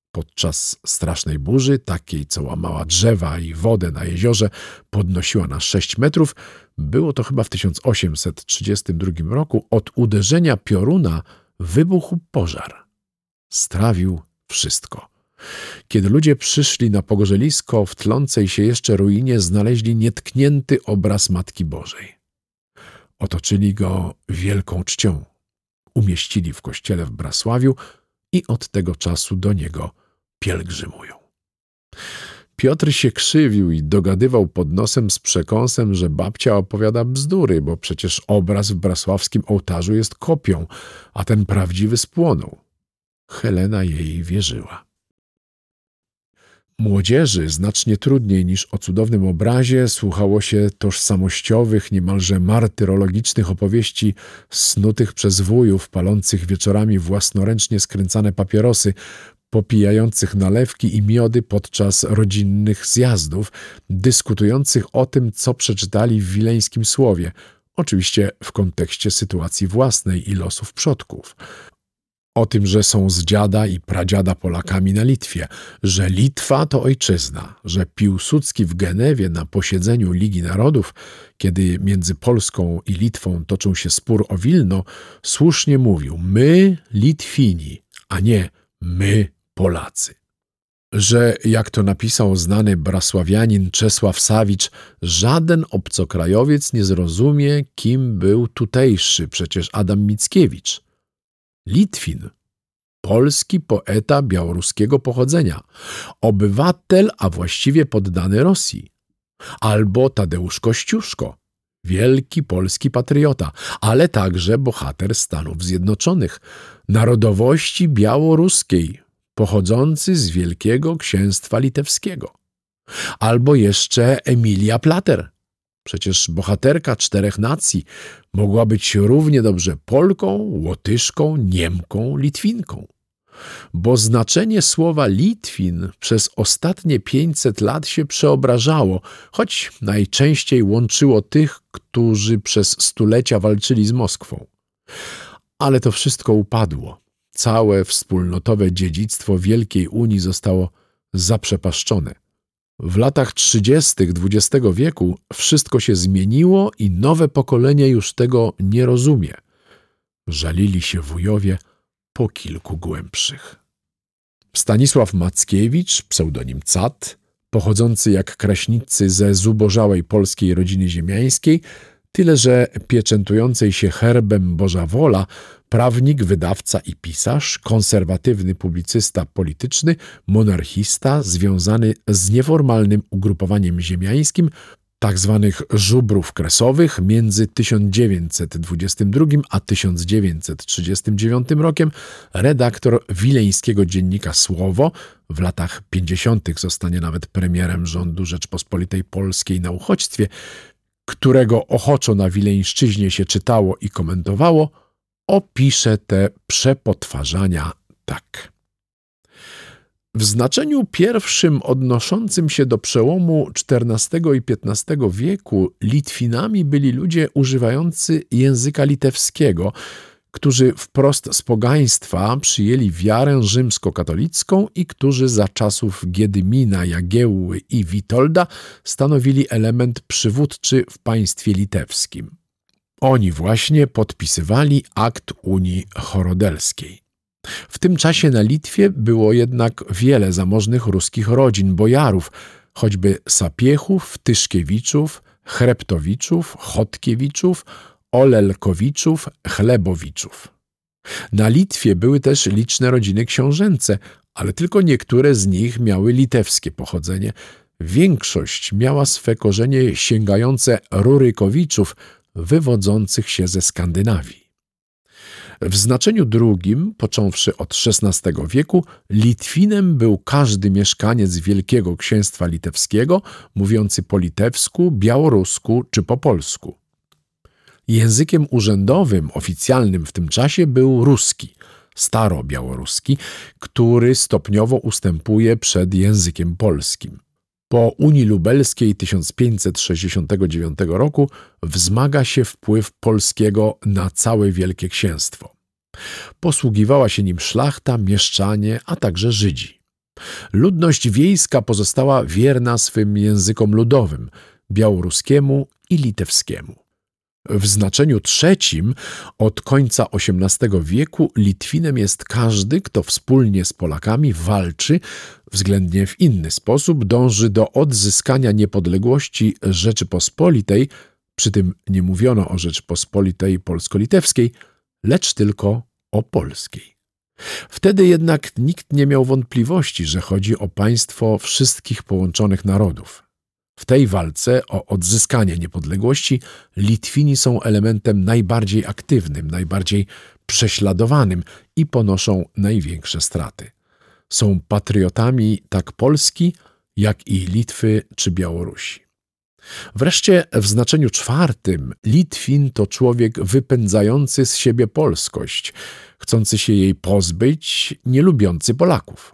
Podczas strasznej burzy, takiej co łamała drzewa i wodę na jeziorze podnosiła na sześć metrów, było to chyba w tysiąc osiemset trzydziestym drugim roku, od uderzenia pioruna wybuchł pożar. Strawił wszystko. Kiedy ludzie przyszli na pogorzelisko, w tlącej się jeszcze ruinie znaleźli nietknięty obraz Matki Bożej. Otoczyli go wielką czcią. Umieścili w kościele w Brasławiu i od tego czasu do niego pielgrzymują. Piotr się krzywił i dogadywał pod nosem z przekąsem, że babcia opowiada bzdury, bo przecież obraz w brasławskim ołtarzu jest kopią, a ten prawdziwy spłonął. Helena jej wierzyła. Młodzieży znacznie trudniej niż o cudownym obrazie słuchało się tożsamościowych, niemalże martyrologicznych opowieści snutych przez wujów, palących wieczorami własnoręcznie skręcane papierosy, popijających nalewki i miody podczas rodzinnych zjazdów, dyskutujących o tym, co przeczytali w wileńskim słowie, oczywiście w kontekście sytuacji własnej i losów przodków. O tym, że są z dziada i pradziada Polakami na Litwie, że Litwa to ojczyzna, że Piłsudski w Genewie na posiedzeniu Ligi Narodów, kiedy między Polską i Litwą toczył się spór o Wilno, słusznie mówił: my Litwini, a nie my Polacy. Że, jak to napisał znany brasławianin Czesław Sawicz, żaden obcokrajowiec nie zrozumie, kim był tutejszy przecież Adam Mickiewicz. Litwin, polski poeta białoruskiego pochodzenia, obywatel, a właściwie poddany Rosji. Albo Tadeusz Kościuszko, wielki polski patriota, ale także bohater Stanów Zjednoczonych, narodowości białoruskiej, pochodzący z Wielkiego Księstwa Litewskiego. Albo jeszcze Emilia Plater. Przecież bohaterka czterech nacji mogła być równie dobrze Polką, Łotyszką, Niemką, Litwinką. Bo znaczenie słowa Litwin przez ostatnie pięćset lat się przeobrażało, choć najczęściej łączyło tych, którzy przez stulecia walczyli z Moskwą. Ale to wszystko upadło. Całe wspólnotowe dziedzictwo Wielkiej Unii zostało zaprzepaszczone. W latach trzydziestych dwudziestego wieku wszystko się zmieniło i nowe pokolenie już tego nie rozumie. Żalili się wujowie po kilku głębszych. Stanisław Mackiewicz, pseudonim Cat, pochodzący jak Kraśniccy ze zubożałej polskiej rodziny ziemiańskiej, tyle że pieczętującej się herbem Boża Wola, prawnik, wydawca i pisarz, konserwatywny publicysta polityczny, monarchista związany z nieformalnym ugrupowaniem ziemiańskim, tak zwanych żubrów kresowych, między tysiąc dziewięćset dwudziestym drugim a tysiąc dziewięćset trzydziestym dziewiątym rokiem, redaktor wileńskiego dziennika Słowo, w latach pięćdziesiątych zostanie nawet premierem rządu Rzeczpospolitej Polskiej na uchodźstwie, którego ochoczo na Wileńszczyźnie się czytało i komentowało, opisze te przepotwarzania tak. W znaczeniu pierwszym odnoszącym się do przełomu czternastego i piętnastego wieku Litwinami byli ludzie używający języka litewskiego, którzy wprost z pogaństwa przyjęli wiarę rzymskokatolicką i którzy za czasów Giedymina, Jagiełły i Witolda stanowili element przywódczy w państwie litewskim. Oni właśnie podpisywali akt Unii Chorodelskiej. W tym czasie na Litwie było jednak wiele zamożnych ruskich rodzin, bojarów, choćby Sapiechów, Tyszkiewiczów, Chreptowiczów, Chodkiewiczów, Olelkowiczów, Chlebowiczów. Na Litwie były też liczne rodziny książęce, ale tylko niektóre z nich miały litewskie pochodzenie. Większość miała swe korzenie sięgające Rurykowiczów, wywodzących się ze Skandynawii. W znaczeniu drugim, począwszy od szesnastego wieku, Litwinem był każdy mieszkaniec Wielkiego Księstwa Litewskiego, mówiący po litewsku, białorusku czy po polsku. Językiem urzędowym, oficjalnym w tym czasie był ruski, starobiałoruski, który stopniowo ustępuje przed językiem polskim. Po Unii Lubelskiej tysiąc pięćset sześćdziesiątego dziewiątego roku wzmaga się wpływ polskiego na całe Wielkie Księstwo. Posługiwała się nim szlachta, mieszczanie, a także Żydzi. Ludność wiejska pozostała wierna swym językom ludowym – białoruskiemu i litewskiemu. W znaczeniu trzecim od końca osiemnastego wieku Litwinem jest każdy, kto wspólnie z Polakami walczy, względnie w inny sposób dąży do odzyskania niepodległości Rzeczypospolitej, przy tym nie mówiono o Rzeczypospolitej polsko-litewskiej, lecz tylko o polskiej. Wtedy jednak nikt nie miał wątpliwości, że chodzi o państwo wszystkich połączonych narodów. W tej walce o odzyskanie niepodległości Litwini są elementem najbardziej aktywnym, najbardziej prześladowanym i ponoszą największe straty. Są patriotami tak Polski, jak i Litwy czy Białorusi. Wreszcie w znaczeniu czwartym Litwin to człowiek wypędzający z siebie polskość, chcący się jej pozbyć, nie lubiący Polaków.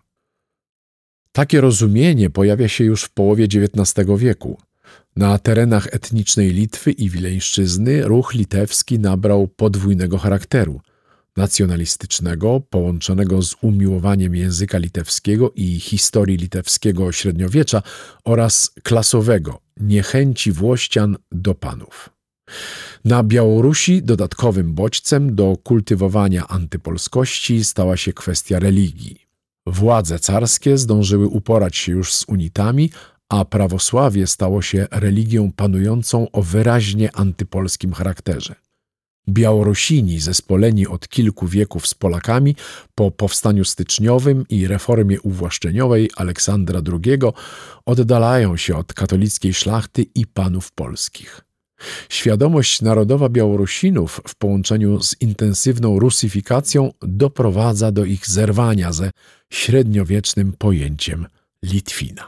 Takie rozumienie pojawia się już w połowie dziewiętnastego wieku. Na terenach etnicznej Litwy i Wileńszczyzny ruch litewski nabrał podwójnego charakteru – nacjonalistycznego, połączonego z umiłowaniem języka litewskiego i historii litewskiego średniowiecza oraz klasowego, niechęci Włościan do panów. Na Białorusi dodatkowym bodźcem do kultywowania antypolskości stała się kwestia religii. Władze carskie zdążyły uporać się już z unitami, a prawosławie stało się religią panującą o wyraźnie antypolskim charakterze. Białorusini, zespoleni od kilku wieków z Polakami, po powstaniu styczniowym i reformie uwłaszczeniowej Aleksandra drugiego oddalają się od katolickiej szlachty i panów polskich. Świadomość narodowa Białorusinów w połączeniu z intensywną rusyfikacją doprowadza do ich zerwania ze średniowiecznym pojęciem Litwina.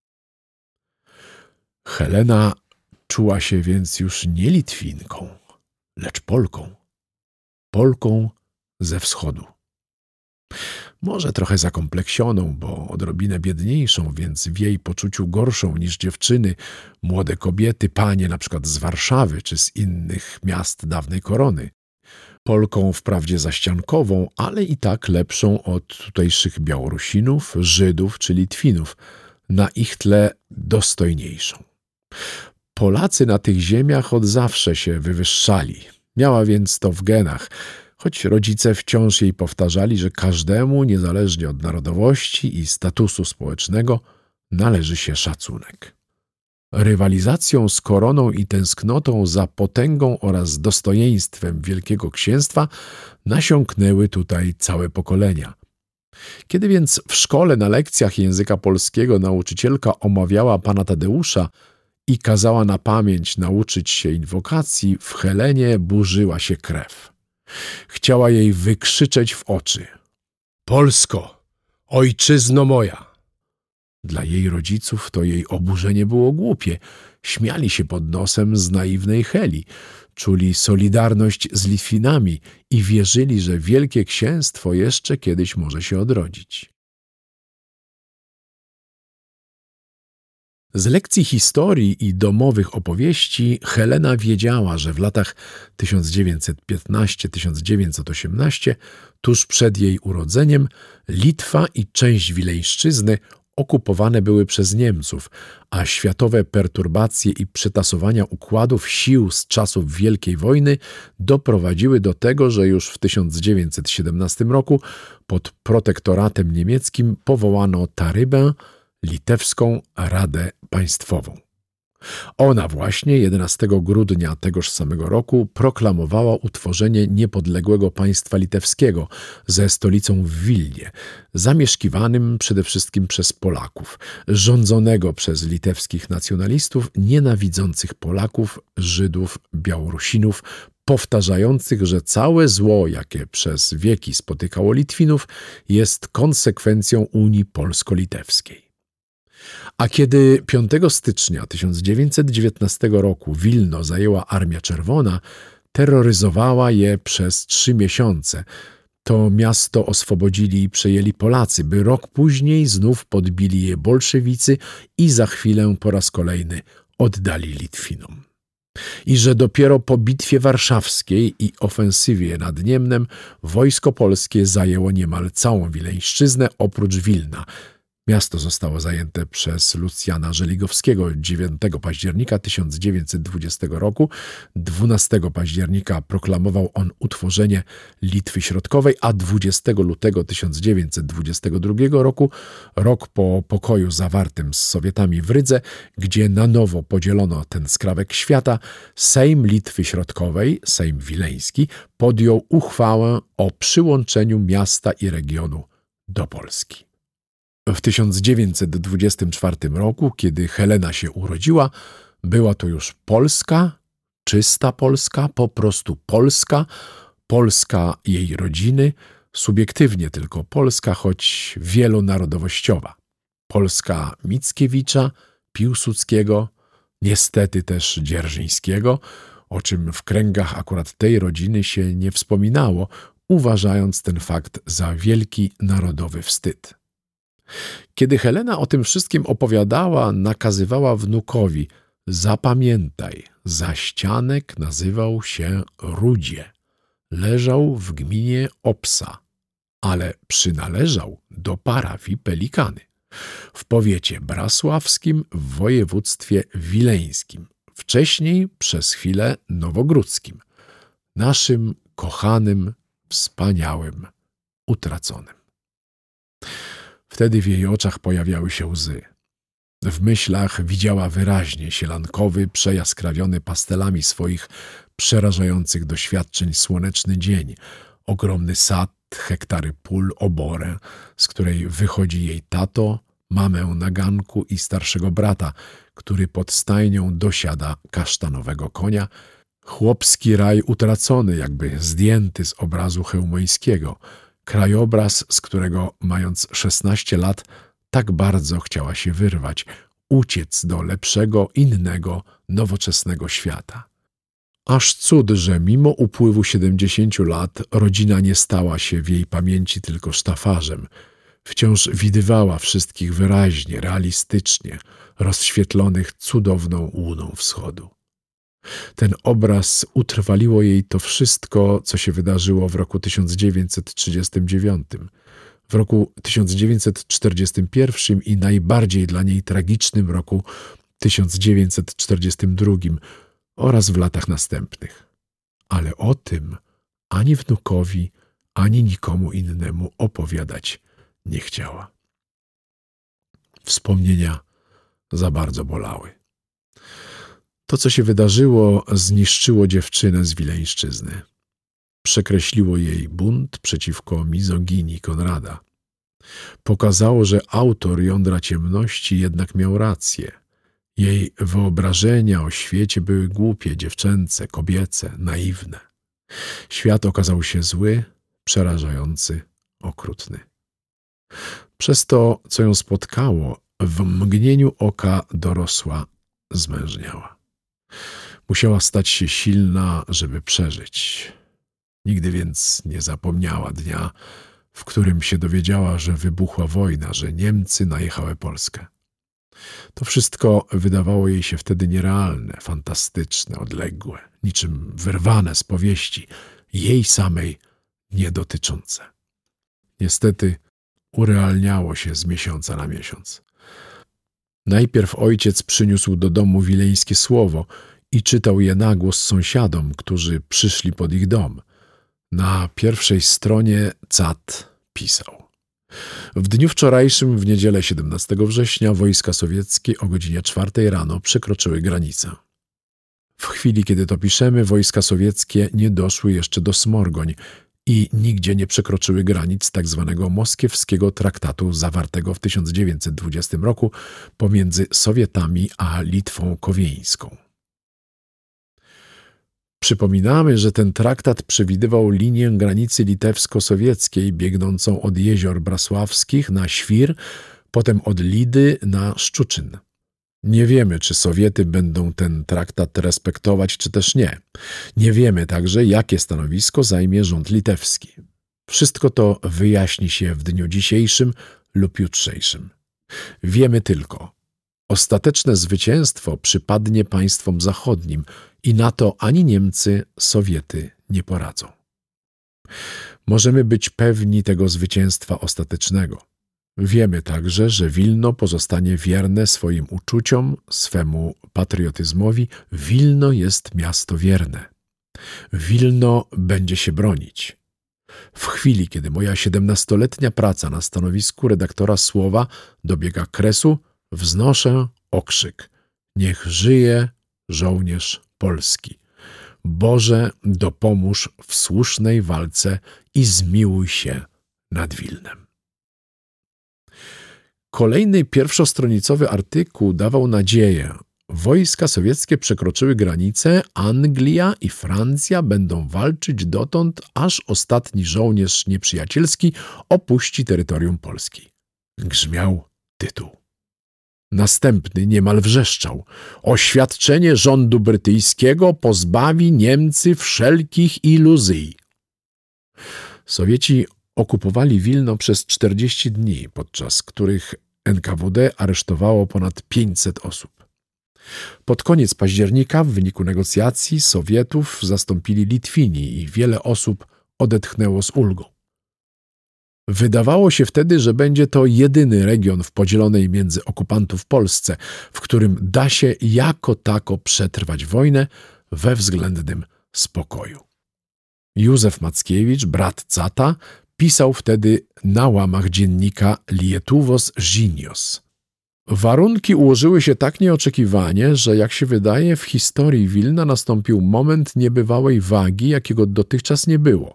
Helena czuła się więc już nie Litwinką, lecz Polką. Polką ze wschodu. Może trochę zakompleksioną, bo odrobinę biedniejszą, więc w jej poczuciu gorszą niż dziewczyny, młode kobiety, panie na przykład z Warszawy czy z innych miast dawnej korony. Polką wprawdzie zaściankową, ale i tak lepszą od tutejszych Białorusinów, Żydów czy Litwinów, na ich tle dostojniejszą. Polacy na tych ziemiach od zawsze się wywyższali. Miała więc to w genach, choć rodzice wciąż jej powtarzali, że każdemu, niezależnie od narodowości i statusu społecznego, należy się szacunek. Rywalizacją z koroną i tęsknotą za potęgą oraz dostojeństwem Wielkiego Księstwa nasiąknęły tutaj całe pokolenia. Kiedy więc w szkole na lekcjach języka polskiego nauczycielka omawiała pana Tadeusza i kazała na pamięć nauczyć się inwokacji, w Helenie burzyła się krew. Chciała jej wykrzyczeć w oczy: Polsko, ojczyzno moja! Dla jej rodziców to jej oburzenie było głupie. Śmiali się pod nosem z naiwnej Heli, czuli solidarność z Litwinami i wierzyli, że Wielkie Księstwo jeszcze kiedyś może się odrodzić. Z lekcji historii i domowych opowieści Helena wiedziała, że w latach tysiąc dziewięćset piętnastym do tysiąc dziewięćset osiemnastego, tuż przed jej urodzeniem, Litwa i część Wileńszczyzny okupowane były przez Niemców, a światowe perturbacje i przetasowania układów sił z czasów Wielkiej Wojny doprowadziły do tego, że już w tysiąc dziewięćset siedemnastym roku pod protektoratem niemieckim powołano Tarybę, Litewską Radę Państwową. Ona właśnie jedenastego grudnia tegoż samego roku proklamowała utworzenie niepodległego państwa litewskiego ze stolicą w Wilnie, zamieszkiwanym przede wszystkim przez Polaków, rządzonego przez litewskich nacjonalistów nienawidzących Polaków, Żydów, Białorusinów, powtarzających, że całe zło, jakie przez wieki spotykało Litwinów, jest konsekwencją Unii Polsko-Litewskiej. A kiedy piątego stycznia tysiąc dziewięćset dziewiętnastego roku Wilno zajęła Armia Czerwona, terroryzowała je przez trzy miesiące. To miasto oswobodzili i przejęli Polacy, by rok później znów podbili je bolszewicy i za chwilę po raz kolejny oddali Litwinom. I że dopiero po Bitwie Warszawskiej i ofensywie nad Niemnem wojsko polskie zajęło niemal całą Wileńszczyznę oprócz Wilna, Miasto zostało zajęte przez Lucjana Żeligowskiego dziewiątego października tysiąc dziewięćset dwudziestego roku. dwunastego października proklamował on utworzenie Litwy Środkowej, a dwudziestego lutego tysiąc dziewięćset dwudziestego drugiego roku, rok po pokoju zawartym z Sowietami w Rydze, gdzie na nowo podzielono ten skrawek świata, Sejm Litwy Środkowej, Sejm Wileński, podjął uchwałę o przyłączeniu miasta i regionu do Polski. W tysiąc dziewięćset dwudziestym czwartym roku, kiedy Helena się urodziła, była to już Polska, czysta Polska, po prostu Polska, Polska jej rodziny, subiektywnie tylko Polska, choć wielonarodowościowa. Polska Mickiewicza, Piłsudskiego, niestety też Dzierżyńskiego, o czym w kręgach akurat tej rodziny się nie wspominało, uważając ten fakt za wielki narodowy wstyd. Kiedy Helena o tym wszystkim opowiadała, nakazywała wnukowi: zapamiętaj, zaścianek nazywał się Rudzie, leżał w gminie Opsa, ale przynależał do parafii Pelikany, w powiecie brasławskim w województwie wileńskim, wcześniej przez chwilę nowogródzkim, naszym kochanym, wspaniałym, utraconym. Wtedy w jej oczach pojawiały się łzy. W myślach widziała wyraźnie sielankowy, przejaskrawiony pastelami swoich przerażających doświadczeń słoneczny dzień, ogromny sad, hektary pól, oborę, z której wychodzi jej tato, mamę na ganku i starszego brata, który pod stajnią dosiada kasztanowego konia, chłopski raj utracony, jakby zdjęty z obrazu chełmońskiego, krajobraz, z którego, mając szesnaście lat, tak bardzo chciała się wyrwać, uciec do lepszego, innego, nowoczesnego świata. Aż cud, że mimo upływu siedemdziesięciu lat rodzina nie stała się w jej pamięci tylko sztafarzem. Wciąż widywała wszystkich wyraźnie, realistycznie, rozświetlonych cudowną łuną wschodu. Ten obraz utrwaliło jej to wszystko, co się wydarzyło w roku tysiąc dziewięćset trzydziestym dziewiątym, w roku tysiąc dziewięćset czterdziestym pierwszym i najbardziej dla niej tragicznym roku tysiąc dziewięćset czterdziestym drugim oraz w latach następnych. Ale o tym ani wnukowi, ani nikomu innemu opowiadać nie chciała. Wspomnienia za bardzo bolały. To, co się wydarzyło, zniszczyło dziewczynę z Wileńszczyzny. Przekreśliło jej bunt przeciwko mizoginii Konrada. Pokazało, że autor Jądra Ciemności jednak miał rację. Jej wyobrażenia o świecie były głupie, dziewczęce, kobiece, naiwne. Świat okazał się zły, przerażający, okrutny. Przez to, co ją spotkało, w mgnieniu oka dorosła, zmężniała. Musiała stać się silna, żeby przeżyć. Nigdy więc nie zapomniała dnia, w którym się dowiedziała, że wybuchła wojna, że Niemcy najechały Polskę. To wszystko wydawało jej się wtedy nierealne, fantastyczne, odległe, niczym wyrwane z powieści, jej samej niedotyczące. Niestety urealniało się z miesiąca na miesiąc. Najpierw ojciec przyniósł do domu wileńskie słowo i czytał je na głos sąsiadom, którzy przyszli pod ich dom. Na pierwszej stronie cat pisał: w dniu wczorajszym, w niedzielę siedemnastego września, wojska sowieckie o godzinie czwartej rano przekroczyły granicę. W chwili, kiedy to piszemy, wojska sowieckie nie doszły jeszcze do Smorgoń i nigdzie nie przekroczyły granic tzw. moskiewskiego traktatu zawartego w tysiąc dziewięćset dwudziestym roku pomiędzy Sowietami a Litwą Kowieńską. Przypominamy, że ten traktat przewidywał linię granicy litewsko-sowieckiej biegnącą od jezior brasławskich na Świr, potem od Lidy na Szczuczyn. Nie wiemy, czy Sowiety będą ten traktat respektować, czy też nie. Nie wiemy także, jakie stanowisko zajmie rząd litewski. Wszystko to wyjaśni się w dniu dzisiejszym lub jutrzejszym. Wiemy tylko: ostateczne zwycięstwo przypadnie państwom zachodnim i na to ani Niemcy, Sowiety nie poradzą. Możemy być pewni tego zwycięstwa ostatecznego. Wiemy także, że Wilno pozostanie wierne swoim uczuciom, swemu patriotyzmowi. Wilno jest miasto wierne. Wilno będzie się bronić. W chwili, kiedy moja siedemnastoletnia praca na stanowisku redaktora Słowa dobiega kresu, wznoszę okrzyk: niech żyje żołnierz polski. Boże, dopomóż w słusznej walce i zmiłuj się nad Wilnem. Kolejny pierwszostronicowy artykuł dawał nadzieję. Wojska sowieckie przekroczyły granicę, Anglia i Francja będą walczyć dotąd, aż ostatni żołnierz nieprzyjacielski opuści terytorium Polski. Grzmiał tytuł. Następny niemal wrzeszczał: oświadczenie rządu brytyjskiego pozbawi Niemcy wszelkich iluzji. Sowieci okupowali Wilno przez czterdzieści dni, podczas których N K W D aresztowało ponad pięćset osób. Pod koniec października w wyniku negocjacji Sowietów zastąpili Litwini i wiele osób odetchnęło z ulgą. Wydawało się wtedy, że będzie to jedyny region w podzielonej między okupantów Polsce, w którym da się jako tako przetrwać wojnę we względnym spokoju. Józef Mackiewicz, brat Cata, pisał wtedy na łamach dziennika Lietuvos Žinios. Warunki ułożyły się tak nieoczekiwanie, że jak się wydaje, w historii Wilna nastąpił moment niebywałej wagi, jakiego dotychczas nie było.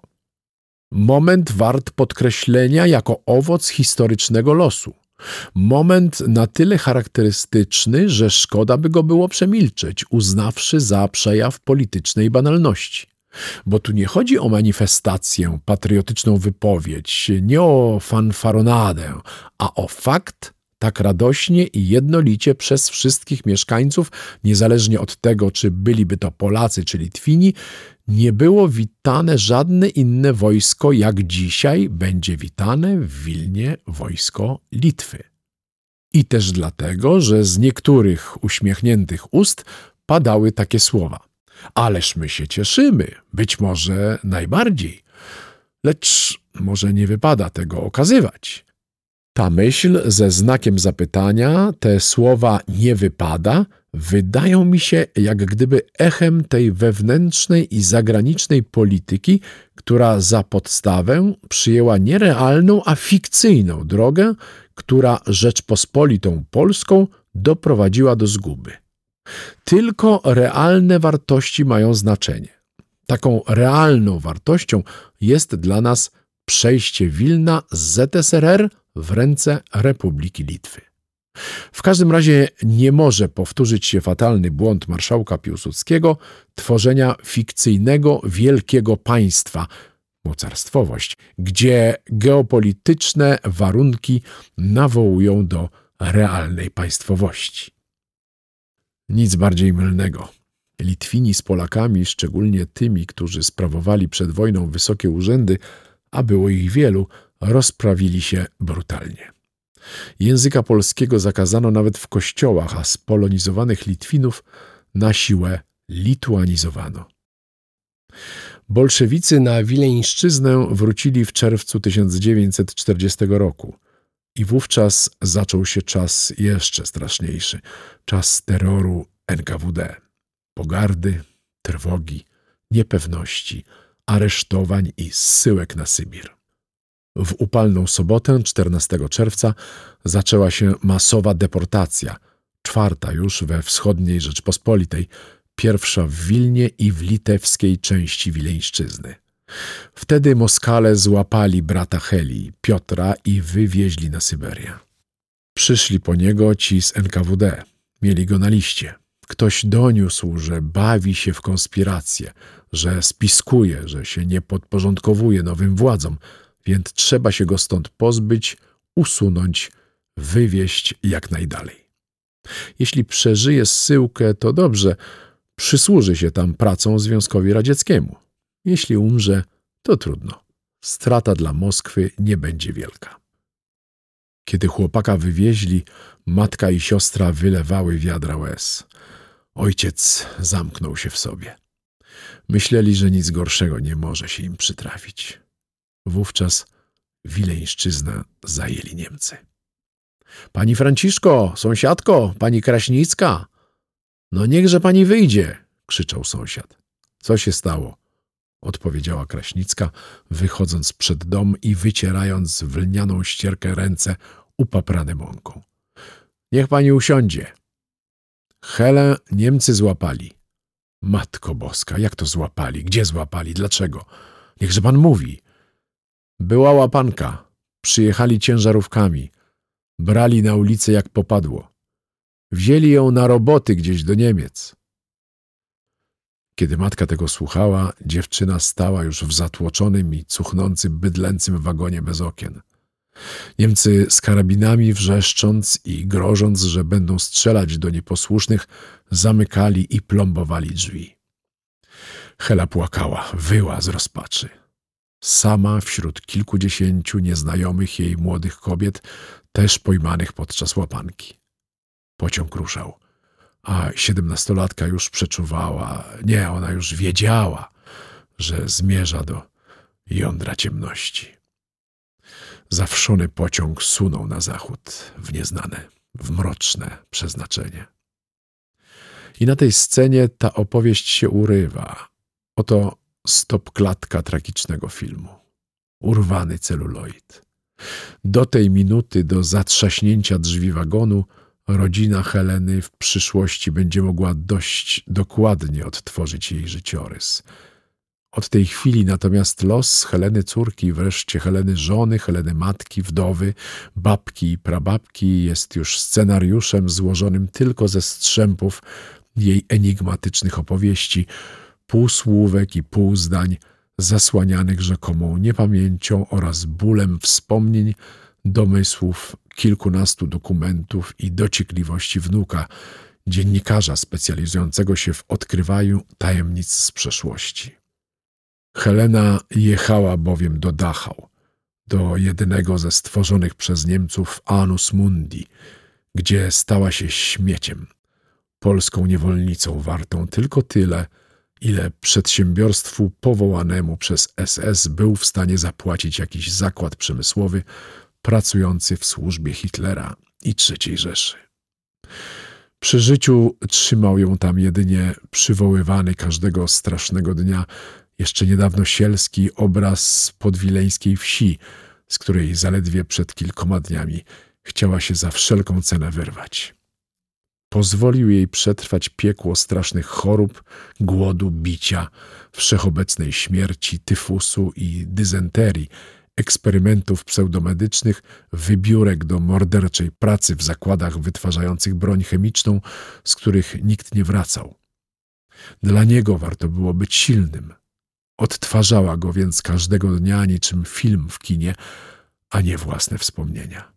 Moment wart podkreślenia jako owoc historycznego losu. Moment na tyle charakterystyczny, że szkoda by go było przemilczeć, uznawszy za przejaw politycznej banalności. Bo tu nie chodzi o manifestację, patriotyczną wypowiedź, nie o fanfaronadę, a o fakt tak radośnie i jednolicie przez wszystkich mieszkańców, niezależnie od tego, czy byliby to Polacy czy Litwini, nie było witane żadne inne wojsko, jak dzisiaj będzie witane w Wilnie wojsko Litwy. I też dlatego, że z niektórych uśmiechniętych ust padały takie słowa: ależ my się cieszymy, być może najbardziej, lecz może nie wypada tego okazywać. Ta myśl ze znakiem zapytania, te słowa nie wypada, wydają mi się jak gdyby echem tej wewnętrznej i zagranicznej polityki, która za podstawę przyjęła nie realną, a fikcyjną drogę, która Rzeczpospolitą Polską doprowadziła do zguby. Tylko realne wartości mają znaczenie. Taką realną wartością jest dla nas przejście Wilna z Z S R R w ręce Republiki Litwy. W każdym razie nie może powtórzyć się fatalny błąd marszałka Piłsudskiego tworzenia fikcyjnego wielkiego państwa, mocarstwowość, gdzie geopolityczne warunki nawołują do realnej państwowości. Nic bardziej mylnego. Litwini z Polakami, szczególnie tymi, którzy sprawowali przed wojną wysokie urzędy, a było ich wielu, rozprawili się brutalnie. Języka polskiego zakazano nawet w kościołach, a spolonizowanych Litwinów na siłę lituanizowano. Bolszewicy na Wileńszczyznę wrócili w czerwcu tysiąc dziewięćset czterdziestego roku i wówczas zaczął się czas jeszcze straszniejszy, czas terroru N K W D, pogardy, trwogi, niepewności, aresztowań i zsyłek na Sybir. W upalną sobotę, czternastego czerwca, zaczęła się masowa deportacja, czwarta już we wschodniej Rzeczpospolitej, pierwsza w Wilnie i w litewskiej części Wileńszczyzny. Wtedy Moskale złapali brata Heli, Piotra, i wywieźli na Syberię. Przyszli po niego ci z N K W D. Mieli go na liście. Ktoś doniósł, że bawi się w konspirację, że spiskuje, że się nie podporządkowuje nowym władzom, więc trzeba się go stąd pozbyć, usunąć, wywieźć jak najdalej. Jeśli przeżyje zsyłkę, to dobrze, przysłuży się tam pracą Związkowi Radzieckiemu. Jeśli umrze, to trudno. Strata dla Moskwy nie będzie wielka. Kiedy chłopaka wywieźli, matka i siostra wylewały wiadra łez. Ojciec zamknął się w sobie. Myśleli, że nic gorszego nie może się im przytrafić. Wówczas Wileńszczyznę zajęli Niemcy. Pani Franciszko, sąsiadko, pani Kraśnicka! No niechże pani wyjdzie! Krzyczał sąsiad. Co się stało? Odpowiedziała Kraśnicka, wychodząc przed dom i wycierając w lnianą ścierkę ręce upaprane mąką. Niech pani usiądzie. Helę Niemcy złapali. Matko Boska, jak to złapali? Gdzie złapali? Dlaczego? Niechże pan mówi. Była łapanka. Przyjechali ciężarówkami. Brali na ulicę jak popadło. Wzięli ją na roboty gdzieś do Niemiec. Kiedy matka tego słuchała, dziewczyna stała już w zatłoczonym i cuchnącym bydlęcym wagonie bez okien. Niemcy z karabinami wrzeszcząc i grożąc, że będą strzelać do nieposłusznych, zamykali i plombowali drzwi. Hela płakała, wyła z rozpaczy. Sama wśród kilkudziesięciu nieznajomych jej młodych kobiet, też pojmanych podczas łapanki. Pociąg ruszał, a siedemnastolatka już przeczuwała, nie, ona już wiedziała, że zmierza do jądra ciemności. Zawszony pociąg sunął na zachód, w nieznane, w mroczne przeznaczenie. I na tej scenie ta opowieść się urywa. Oto stopklatka tragicznego filmu. Urwany celuloid. Do tej minuty, do zatrzaśnięcia drzwi wagonu, rodzina Heleny w przyszłości będzie mogła dość dokładnie odtworzyć jej życiorys. Od tej chwili natomiast los Heleny córki, wreszcie Heleny żony, Heleny matki, wdowy, babki i prababki jest już scenariuszem złożonym tylko ze strzępów jej enigmatycznych opowieści, półsłówek i półzdań zasłanianych rzekomą niepamięcią oraz bólem wspomnień, domysłów, kilkunastu dokumentów i dociekliwości wnuka, dziennikarza specjalizującego się w odkrywaniu tajemnic z przeszłości. Helena jechała bowiem do Dachau, do jedynego ze stworzonych przez Niemców Annus Mundi, gdzie stała się śmieciem, polską niewolnicą wartą tylko tyle, ile przedsiębiorstwu powołanemu przez S S był w stanie zapłacić jakiś zakład przemysłowy pracujący w służbie Hitlera i trzeciej Rzeszy. Przy życiu trzymał ją tam jedynie przywoływany każdego strasznego dnia jeszcze niedawno sielski obraz podwileńskiej wsi, z której zaledwie przed kilkoma dniami chciała się za wszelką cenę wyrwać. Pozwolił jej przetrwać piekło strasznych chorób, głodu, bicia, wszechobecnej śmierci, tyfusu i dysenterii, eksperymentów pseudomedycznych, wybiórek do morderczej pracy w zakładach wytwarzających broń chemiczną, z których nikt nie wracał. Dla niego warto było być silnym. Odtwarzała go więc każdego dnia niczym film w kinie, a nie własne wspomnienia.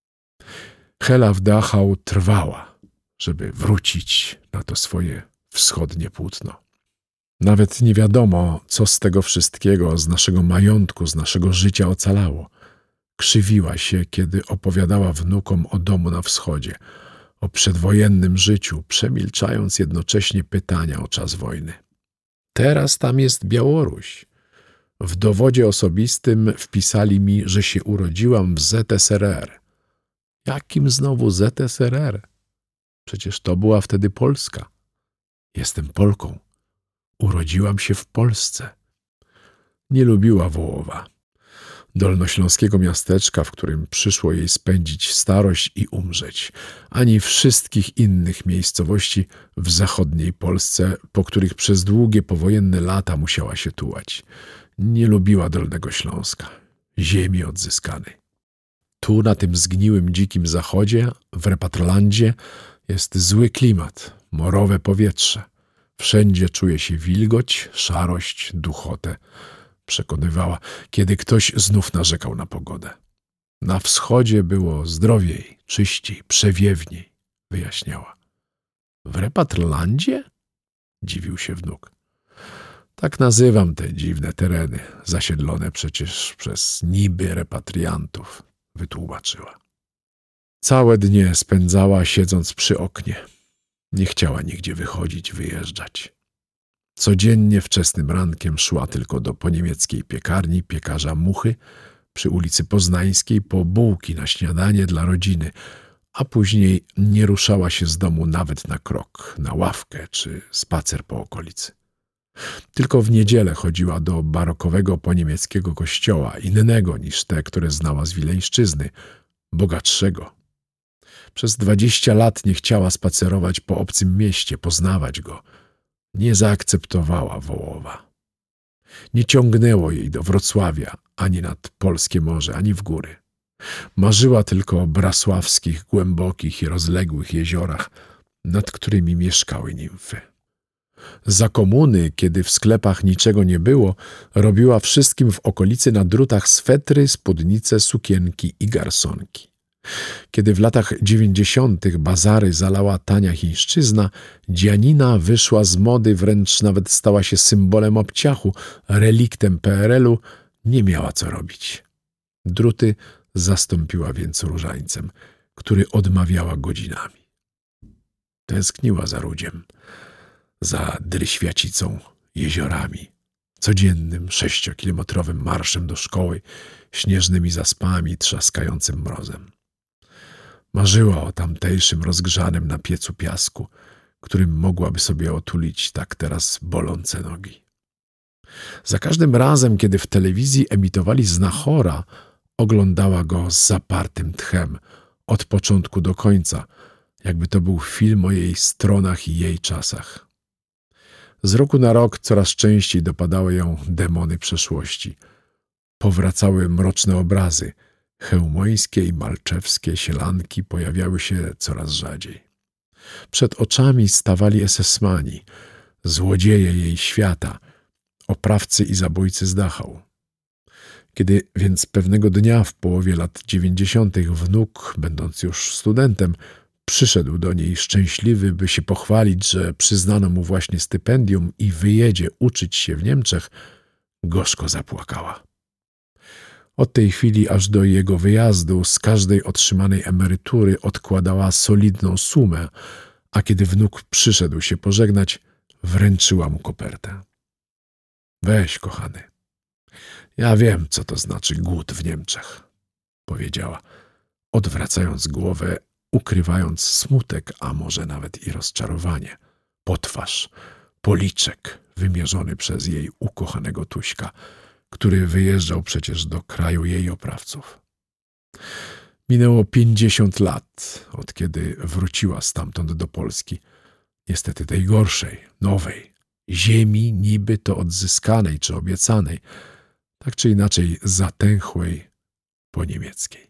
Hela w Dachau trwała, żeby wrócić na to swoje wschodnie płótno. Nawet nie wiadomo, co z tego wszystkiego, z naszego majątku, z naszego życia ocalało. Krzywiła się, kiedy opowiadała wnukom o domu na wschodzie, o przedwojennym życiu, przemilczając jednocześnie pytania o czas wojny. Teraz tam jest Białoruś. W dowodzie osobistym wpisali mi, że się urodziłam w Z S R R. Jakim znowu Z S R R? Przecież to była wtedy Polska. Jestem Polką. Urodziłam się w Polsce. Nie lubiła Wołowa, dolnośląskiego miasteczka, w którym przyszło jej spędzić starość i umrzeć, ani wszystkich innych miejscowości w zachodniej Polsce, po których przez długie powojenne lata musiała się tułać. Nie lubiła Dolnego Śląska, ziemi odzyskanej. Tu, na tym zgniłym, dzikim zachodzie, w Repatrlandzie, jest zły klimat, morowe powietrze. Wszędzie czuje się wilgoć, szarość, duchotę. Przekonywała, kiedy ktoś znów narzekał na pogodę. Na wschodzie było zdrowiej, czyściej, przewiewniej, wyjaśniała. W Repatrlandzie? Dziwił się wnuk. Tak nazywam te dziwne tereny, zasiedlone przecież przez niby repatriantów, wytłumaczyła. Całe dnie spędzała siedząc przy oknie. Nie chciała nigdzie wychodzić, wyjeżdżać. Codziennie wczesnym rankiem szła tylko do poniemieckiej piekarni piekarza Muchy przy ulicy Poznańskiej po bułki na śniadanie dla rodziny, a później nie ruszała się z domu nawet na krok, na ławkę czy spacer po okolicy. Tylko w niedzielę chodziła do barokowego poniemieckiego kościoła, innego niż te, które znała z Wileńszczyzny, bogatszego. Przez dwadzieścia lat nie chciała spacerować po obcym mieście, poznawać go. Nie zaakceptowała Wołowa. Nie ciągnęło jej do Wrocławia, ani nad polskie morze, ani w góry. Marzyła tylko o brasławskich, głębokich i rozległych jeziorach, nad którymi mieszkały nimfy. Za komuny, kiedy w sklepach niczego nie było, robiła wszystkim w okolicy na drutach swetry, spódnice, sukienki i garsonki. Kiedy w latach dziewięćdziesiątych bazary zalała tania chińszczyzna, dzianina wyszła z mody, wręcz nawet stała się symbolem obciachu, reliktem P R L u, nie miała co robić. Druty zastąpiła więc różańcem, który odmawiała godzinami. Tęskniła za Rudziem, za Dryświacicą, jeziorami, codziennym sześciokilometrowym marszem do szkoły, śnieżnymi zaspami, trzaskającym mrozem. Marzyła o tamtejszym rozgrzanym na piecu piasku, którym mogłaby sobie otulić tak teraz bolące nogi. Za każdym razem, kiedy w telewizji emitowali Znachora, oglądała go z zapartym tchem, od początku do końca, jakby to był film o jej stronach i jej czasach. Z roku na rok coraz częściej dopadały ją demony przeszłości. Powracały mroczne obrazy, chełmońskie i malczewskie sielanki pojawiały się coraz rzadziej. Przed oczami stawali esesmani, złodzieje jej świata, oprawcy i zabójcy z Dachau. Kiedy więc pewnego dnia w połowie lat dziewięćdziesiątych wnuk, będąc już studentem, przyszedł do niej szczęśliwy, by się pochwalić, że przyznano mu właśnie stypendium i wyjedzie uczyć się w Niemczech, gorzko zapłakała. Od tej chwili aż do jego wyjazdu z każdej otrzymanej emerytury odkładała solidną sumę, a kiedy wnuk przyszedł się pożegnać, wręczyła mu kopertę. Weź, kochany, ja wiem, co to znaczy głód w Niemczech, powiedziała, odwracając głowę, ukrywając smutek, a może nawet i rozczarowanie. Potwarz, policzek wymierzony przez jej ukochanego Tuśka, który wyjeżdżał przecież do kraju jej oprawców. Minęło pięćdziesiąt lat, od kiedy wróciła stamtąd do Polski. Niestety tej gorszej, nowej, ziemi niby to odzyskanej czy obiecanej, tak czy inaczej zatęchłej po niemieckiej.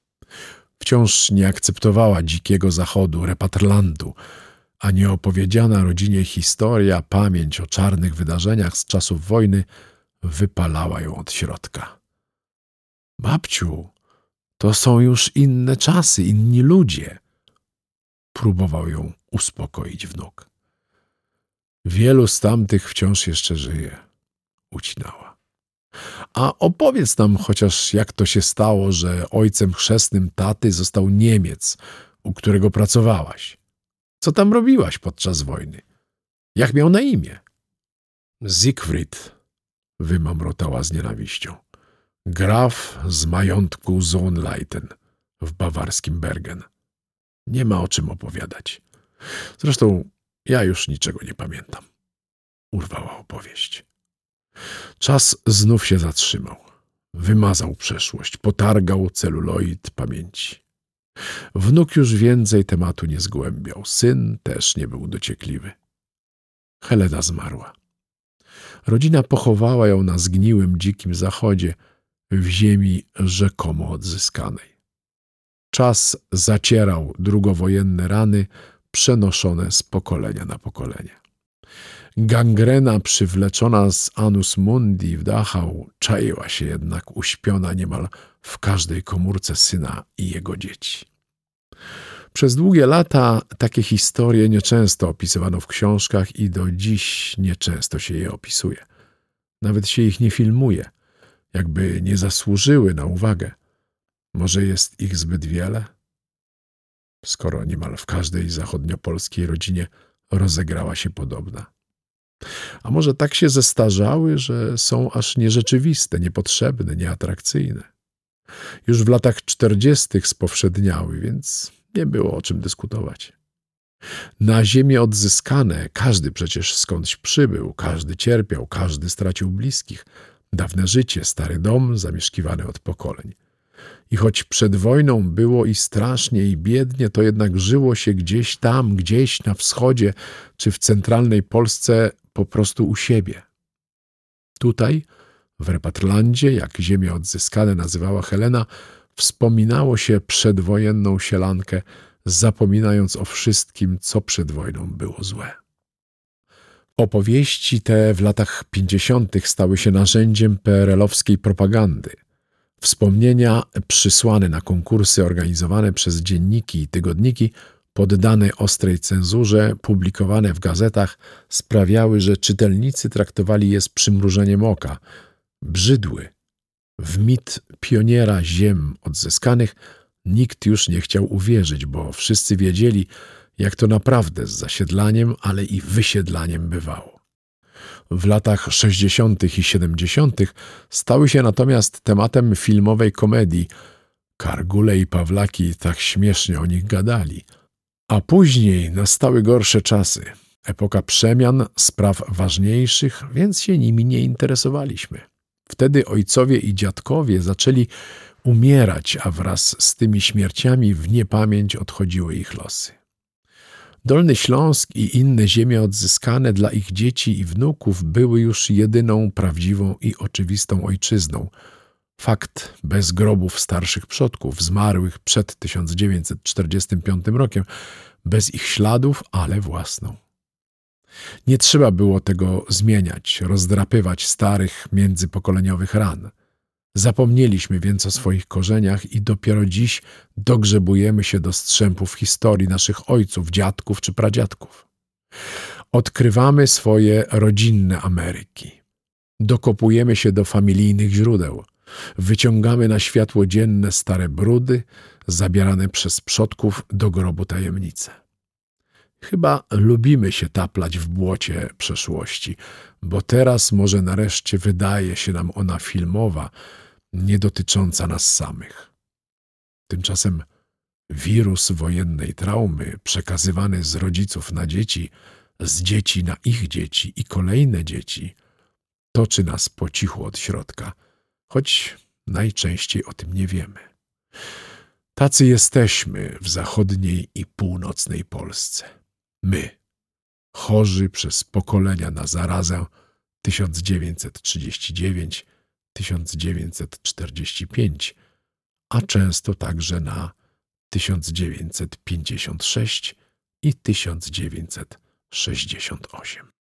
Wciąż nie akceptowała dzikiego zachodu, repatrlandu, a nieopowiedziana rodzinie historia, pamięć o czarnych wydarzeniach z czasów wojny wypalała ją od środka. Babciu, to są już inne czasy, inni ludzie. Próbował ją uspokoić wnuk. Wielu z tamtych wciąż jeszcze żyje, ucinała. A opowiedz nam chociaż, jak to się stało, że ojcem chrzestnym taty został Niemiec, u którego pracowałaś. Co tam robiłaś podczas wojny? Jak miał na imię? Siegfried, wymamrotała z nienawiścią. Graf z majątku Sohnleiten w bawarskim Bergen. Nie ma o czym opowiadać. Zresztą ja już niczego nie pamiętam. Urwała opowieść. Czas znów się zatrzymał. Wymazał przeszłość, potargał celuloid pamięci. Wnuk już więcej tematu nie zgłębiał. Syn też nie był dociekliwy. Helena zmarła. Rodzina pochowała ją na zgniłym, dzikim zachodzie, w ziemi rzekomo odzyskanej. Czas zacierał drugowojenne rany przenoszone z pokolenia na pokolenie. Gangrena przywleczona z Annus Mundi w Dachau czaiła się jednak uśpiona niemal w każdej komórce syna i jego dzieci. Przez długie lata takie historie nieczęsto opisywano w książkach i do dziś nieczęsto się je opisuje. Nawet się ich nie filmuje, jakby nie zasłużyły na uwagę. Może jest ich zbyt wiele? Skoro niemal w każdej zachodniopolskiej rodzinie rozegrała się podobna. A może tak się zestarzały, że są aż nierzeczywiste, niepotrzebne, nieatrakcyjne. Już w latach czterdziestych spowszedniały, więc Nie było o czym dyskutować. Na ziemię odzyskane każdy przecież skądś przybył, każdy cierpiał, każdy stracił bliskich. Dawne życie, stary dom, zamieszkiwany od pokoleń. I choć przed wojną było i strasznie, i biednie, to jednak żyło się gdzieś tam, gdzieś na wschodzie, czy w centralnej Polsce po prostu u siebie. Tutaj, w Repatrlandzie, jak ziemię odzyskane nazywała Helena, wspominało się przedwojenną sielankę, zapominając o wszystkim, co przed wojną było złe. Opowieści te w latach pięćdziesiątych stały się narzędziem P R L-owskiej propagandy. Wspomnienia przysłane na konkursy organizowane przez dzienniki i tygodniki, poddane ostrej cenzurze, publikowane w gazetach, sprawiały, że czytelnicy traktowali je z przymrużeniem oka. Brzydły. W mit pioniera ziem odzyskanych nikt już nie chciał uwierzyć, bo wszyscy wiedzieli, jak to naprawdę z zasiedlaniem, ale i wysiedlaniem bywało. W latach sześćdziesiątych i siedemdziesiątych stały się natomiast tematem filmowej komedii. Kargule i Pawlaki tak śmiesznie o nich gadali. A później nastały gorsze czasy. Epoka przemian, spraw ważniejszych, więc się nimi nie interesowaliśmy. Wtedy ojcowie i dziadkowie zaczęli umierać, a wraz z tymi śmierciami w niepamięć odchodziły ich losy. Dolny Śląsk i inne ziemie odzyskane dla ich dzieci i wnuków były już jedyną prawdziwą i oczywistą ojczyzną. Fakt bez grobów starszych przodków, zmarłych przed tysiąc dziewięćset czterdziestym piątym rokiem, bez ich śladów, ale własną. Nie trzeba było tego zmieniać, rozdrapywać starych, międzypokoleniowych ran. Zapomnieliśmy więc o swoich korzeniach i dopiero dziś dogrzebujemy się do strzępów historii naszych ojców, dziadków czy pradziadków. Odkrywamy swoje rodzinne Ameryki. Dokopujemy się do familijnych źródeł. Wyciągamy na światło dzienne stare brudy, zabierane przez przodków do grobu tajemnice. Chyba lubimy się taplać w błocie przeszłości, bo teraz może nareszcie wydaje się nam ona filmowa, nie dotycząca nas samych. Tymczasem wirus wojennej traumy, przekazywany z rodziców na dzieci, z dzieci na ich dzieci i kolejne dzieci, toczy nas po cichu od środka, choć najczęściej o tym nie wiemy. Tacy jesteśmy w zachodniej i północnej Polsce. My, chorzy przez pokolenia na zarazę tysiąc dziewięćset trzydziesty dziewiąty do tysiąc dziewięćset czterdziestego piątego, a często także na tysiąc dziewięćset pięćdziesiąty szósty i tysiąc dziewięćset sześćdziesiąty ósmy.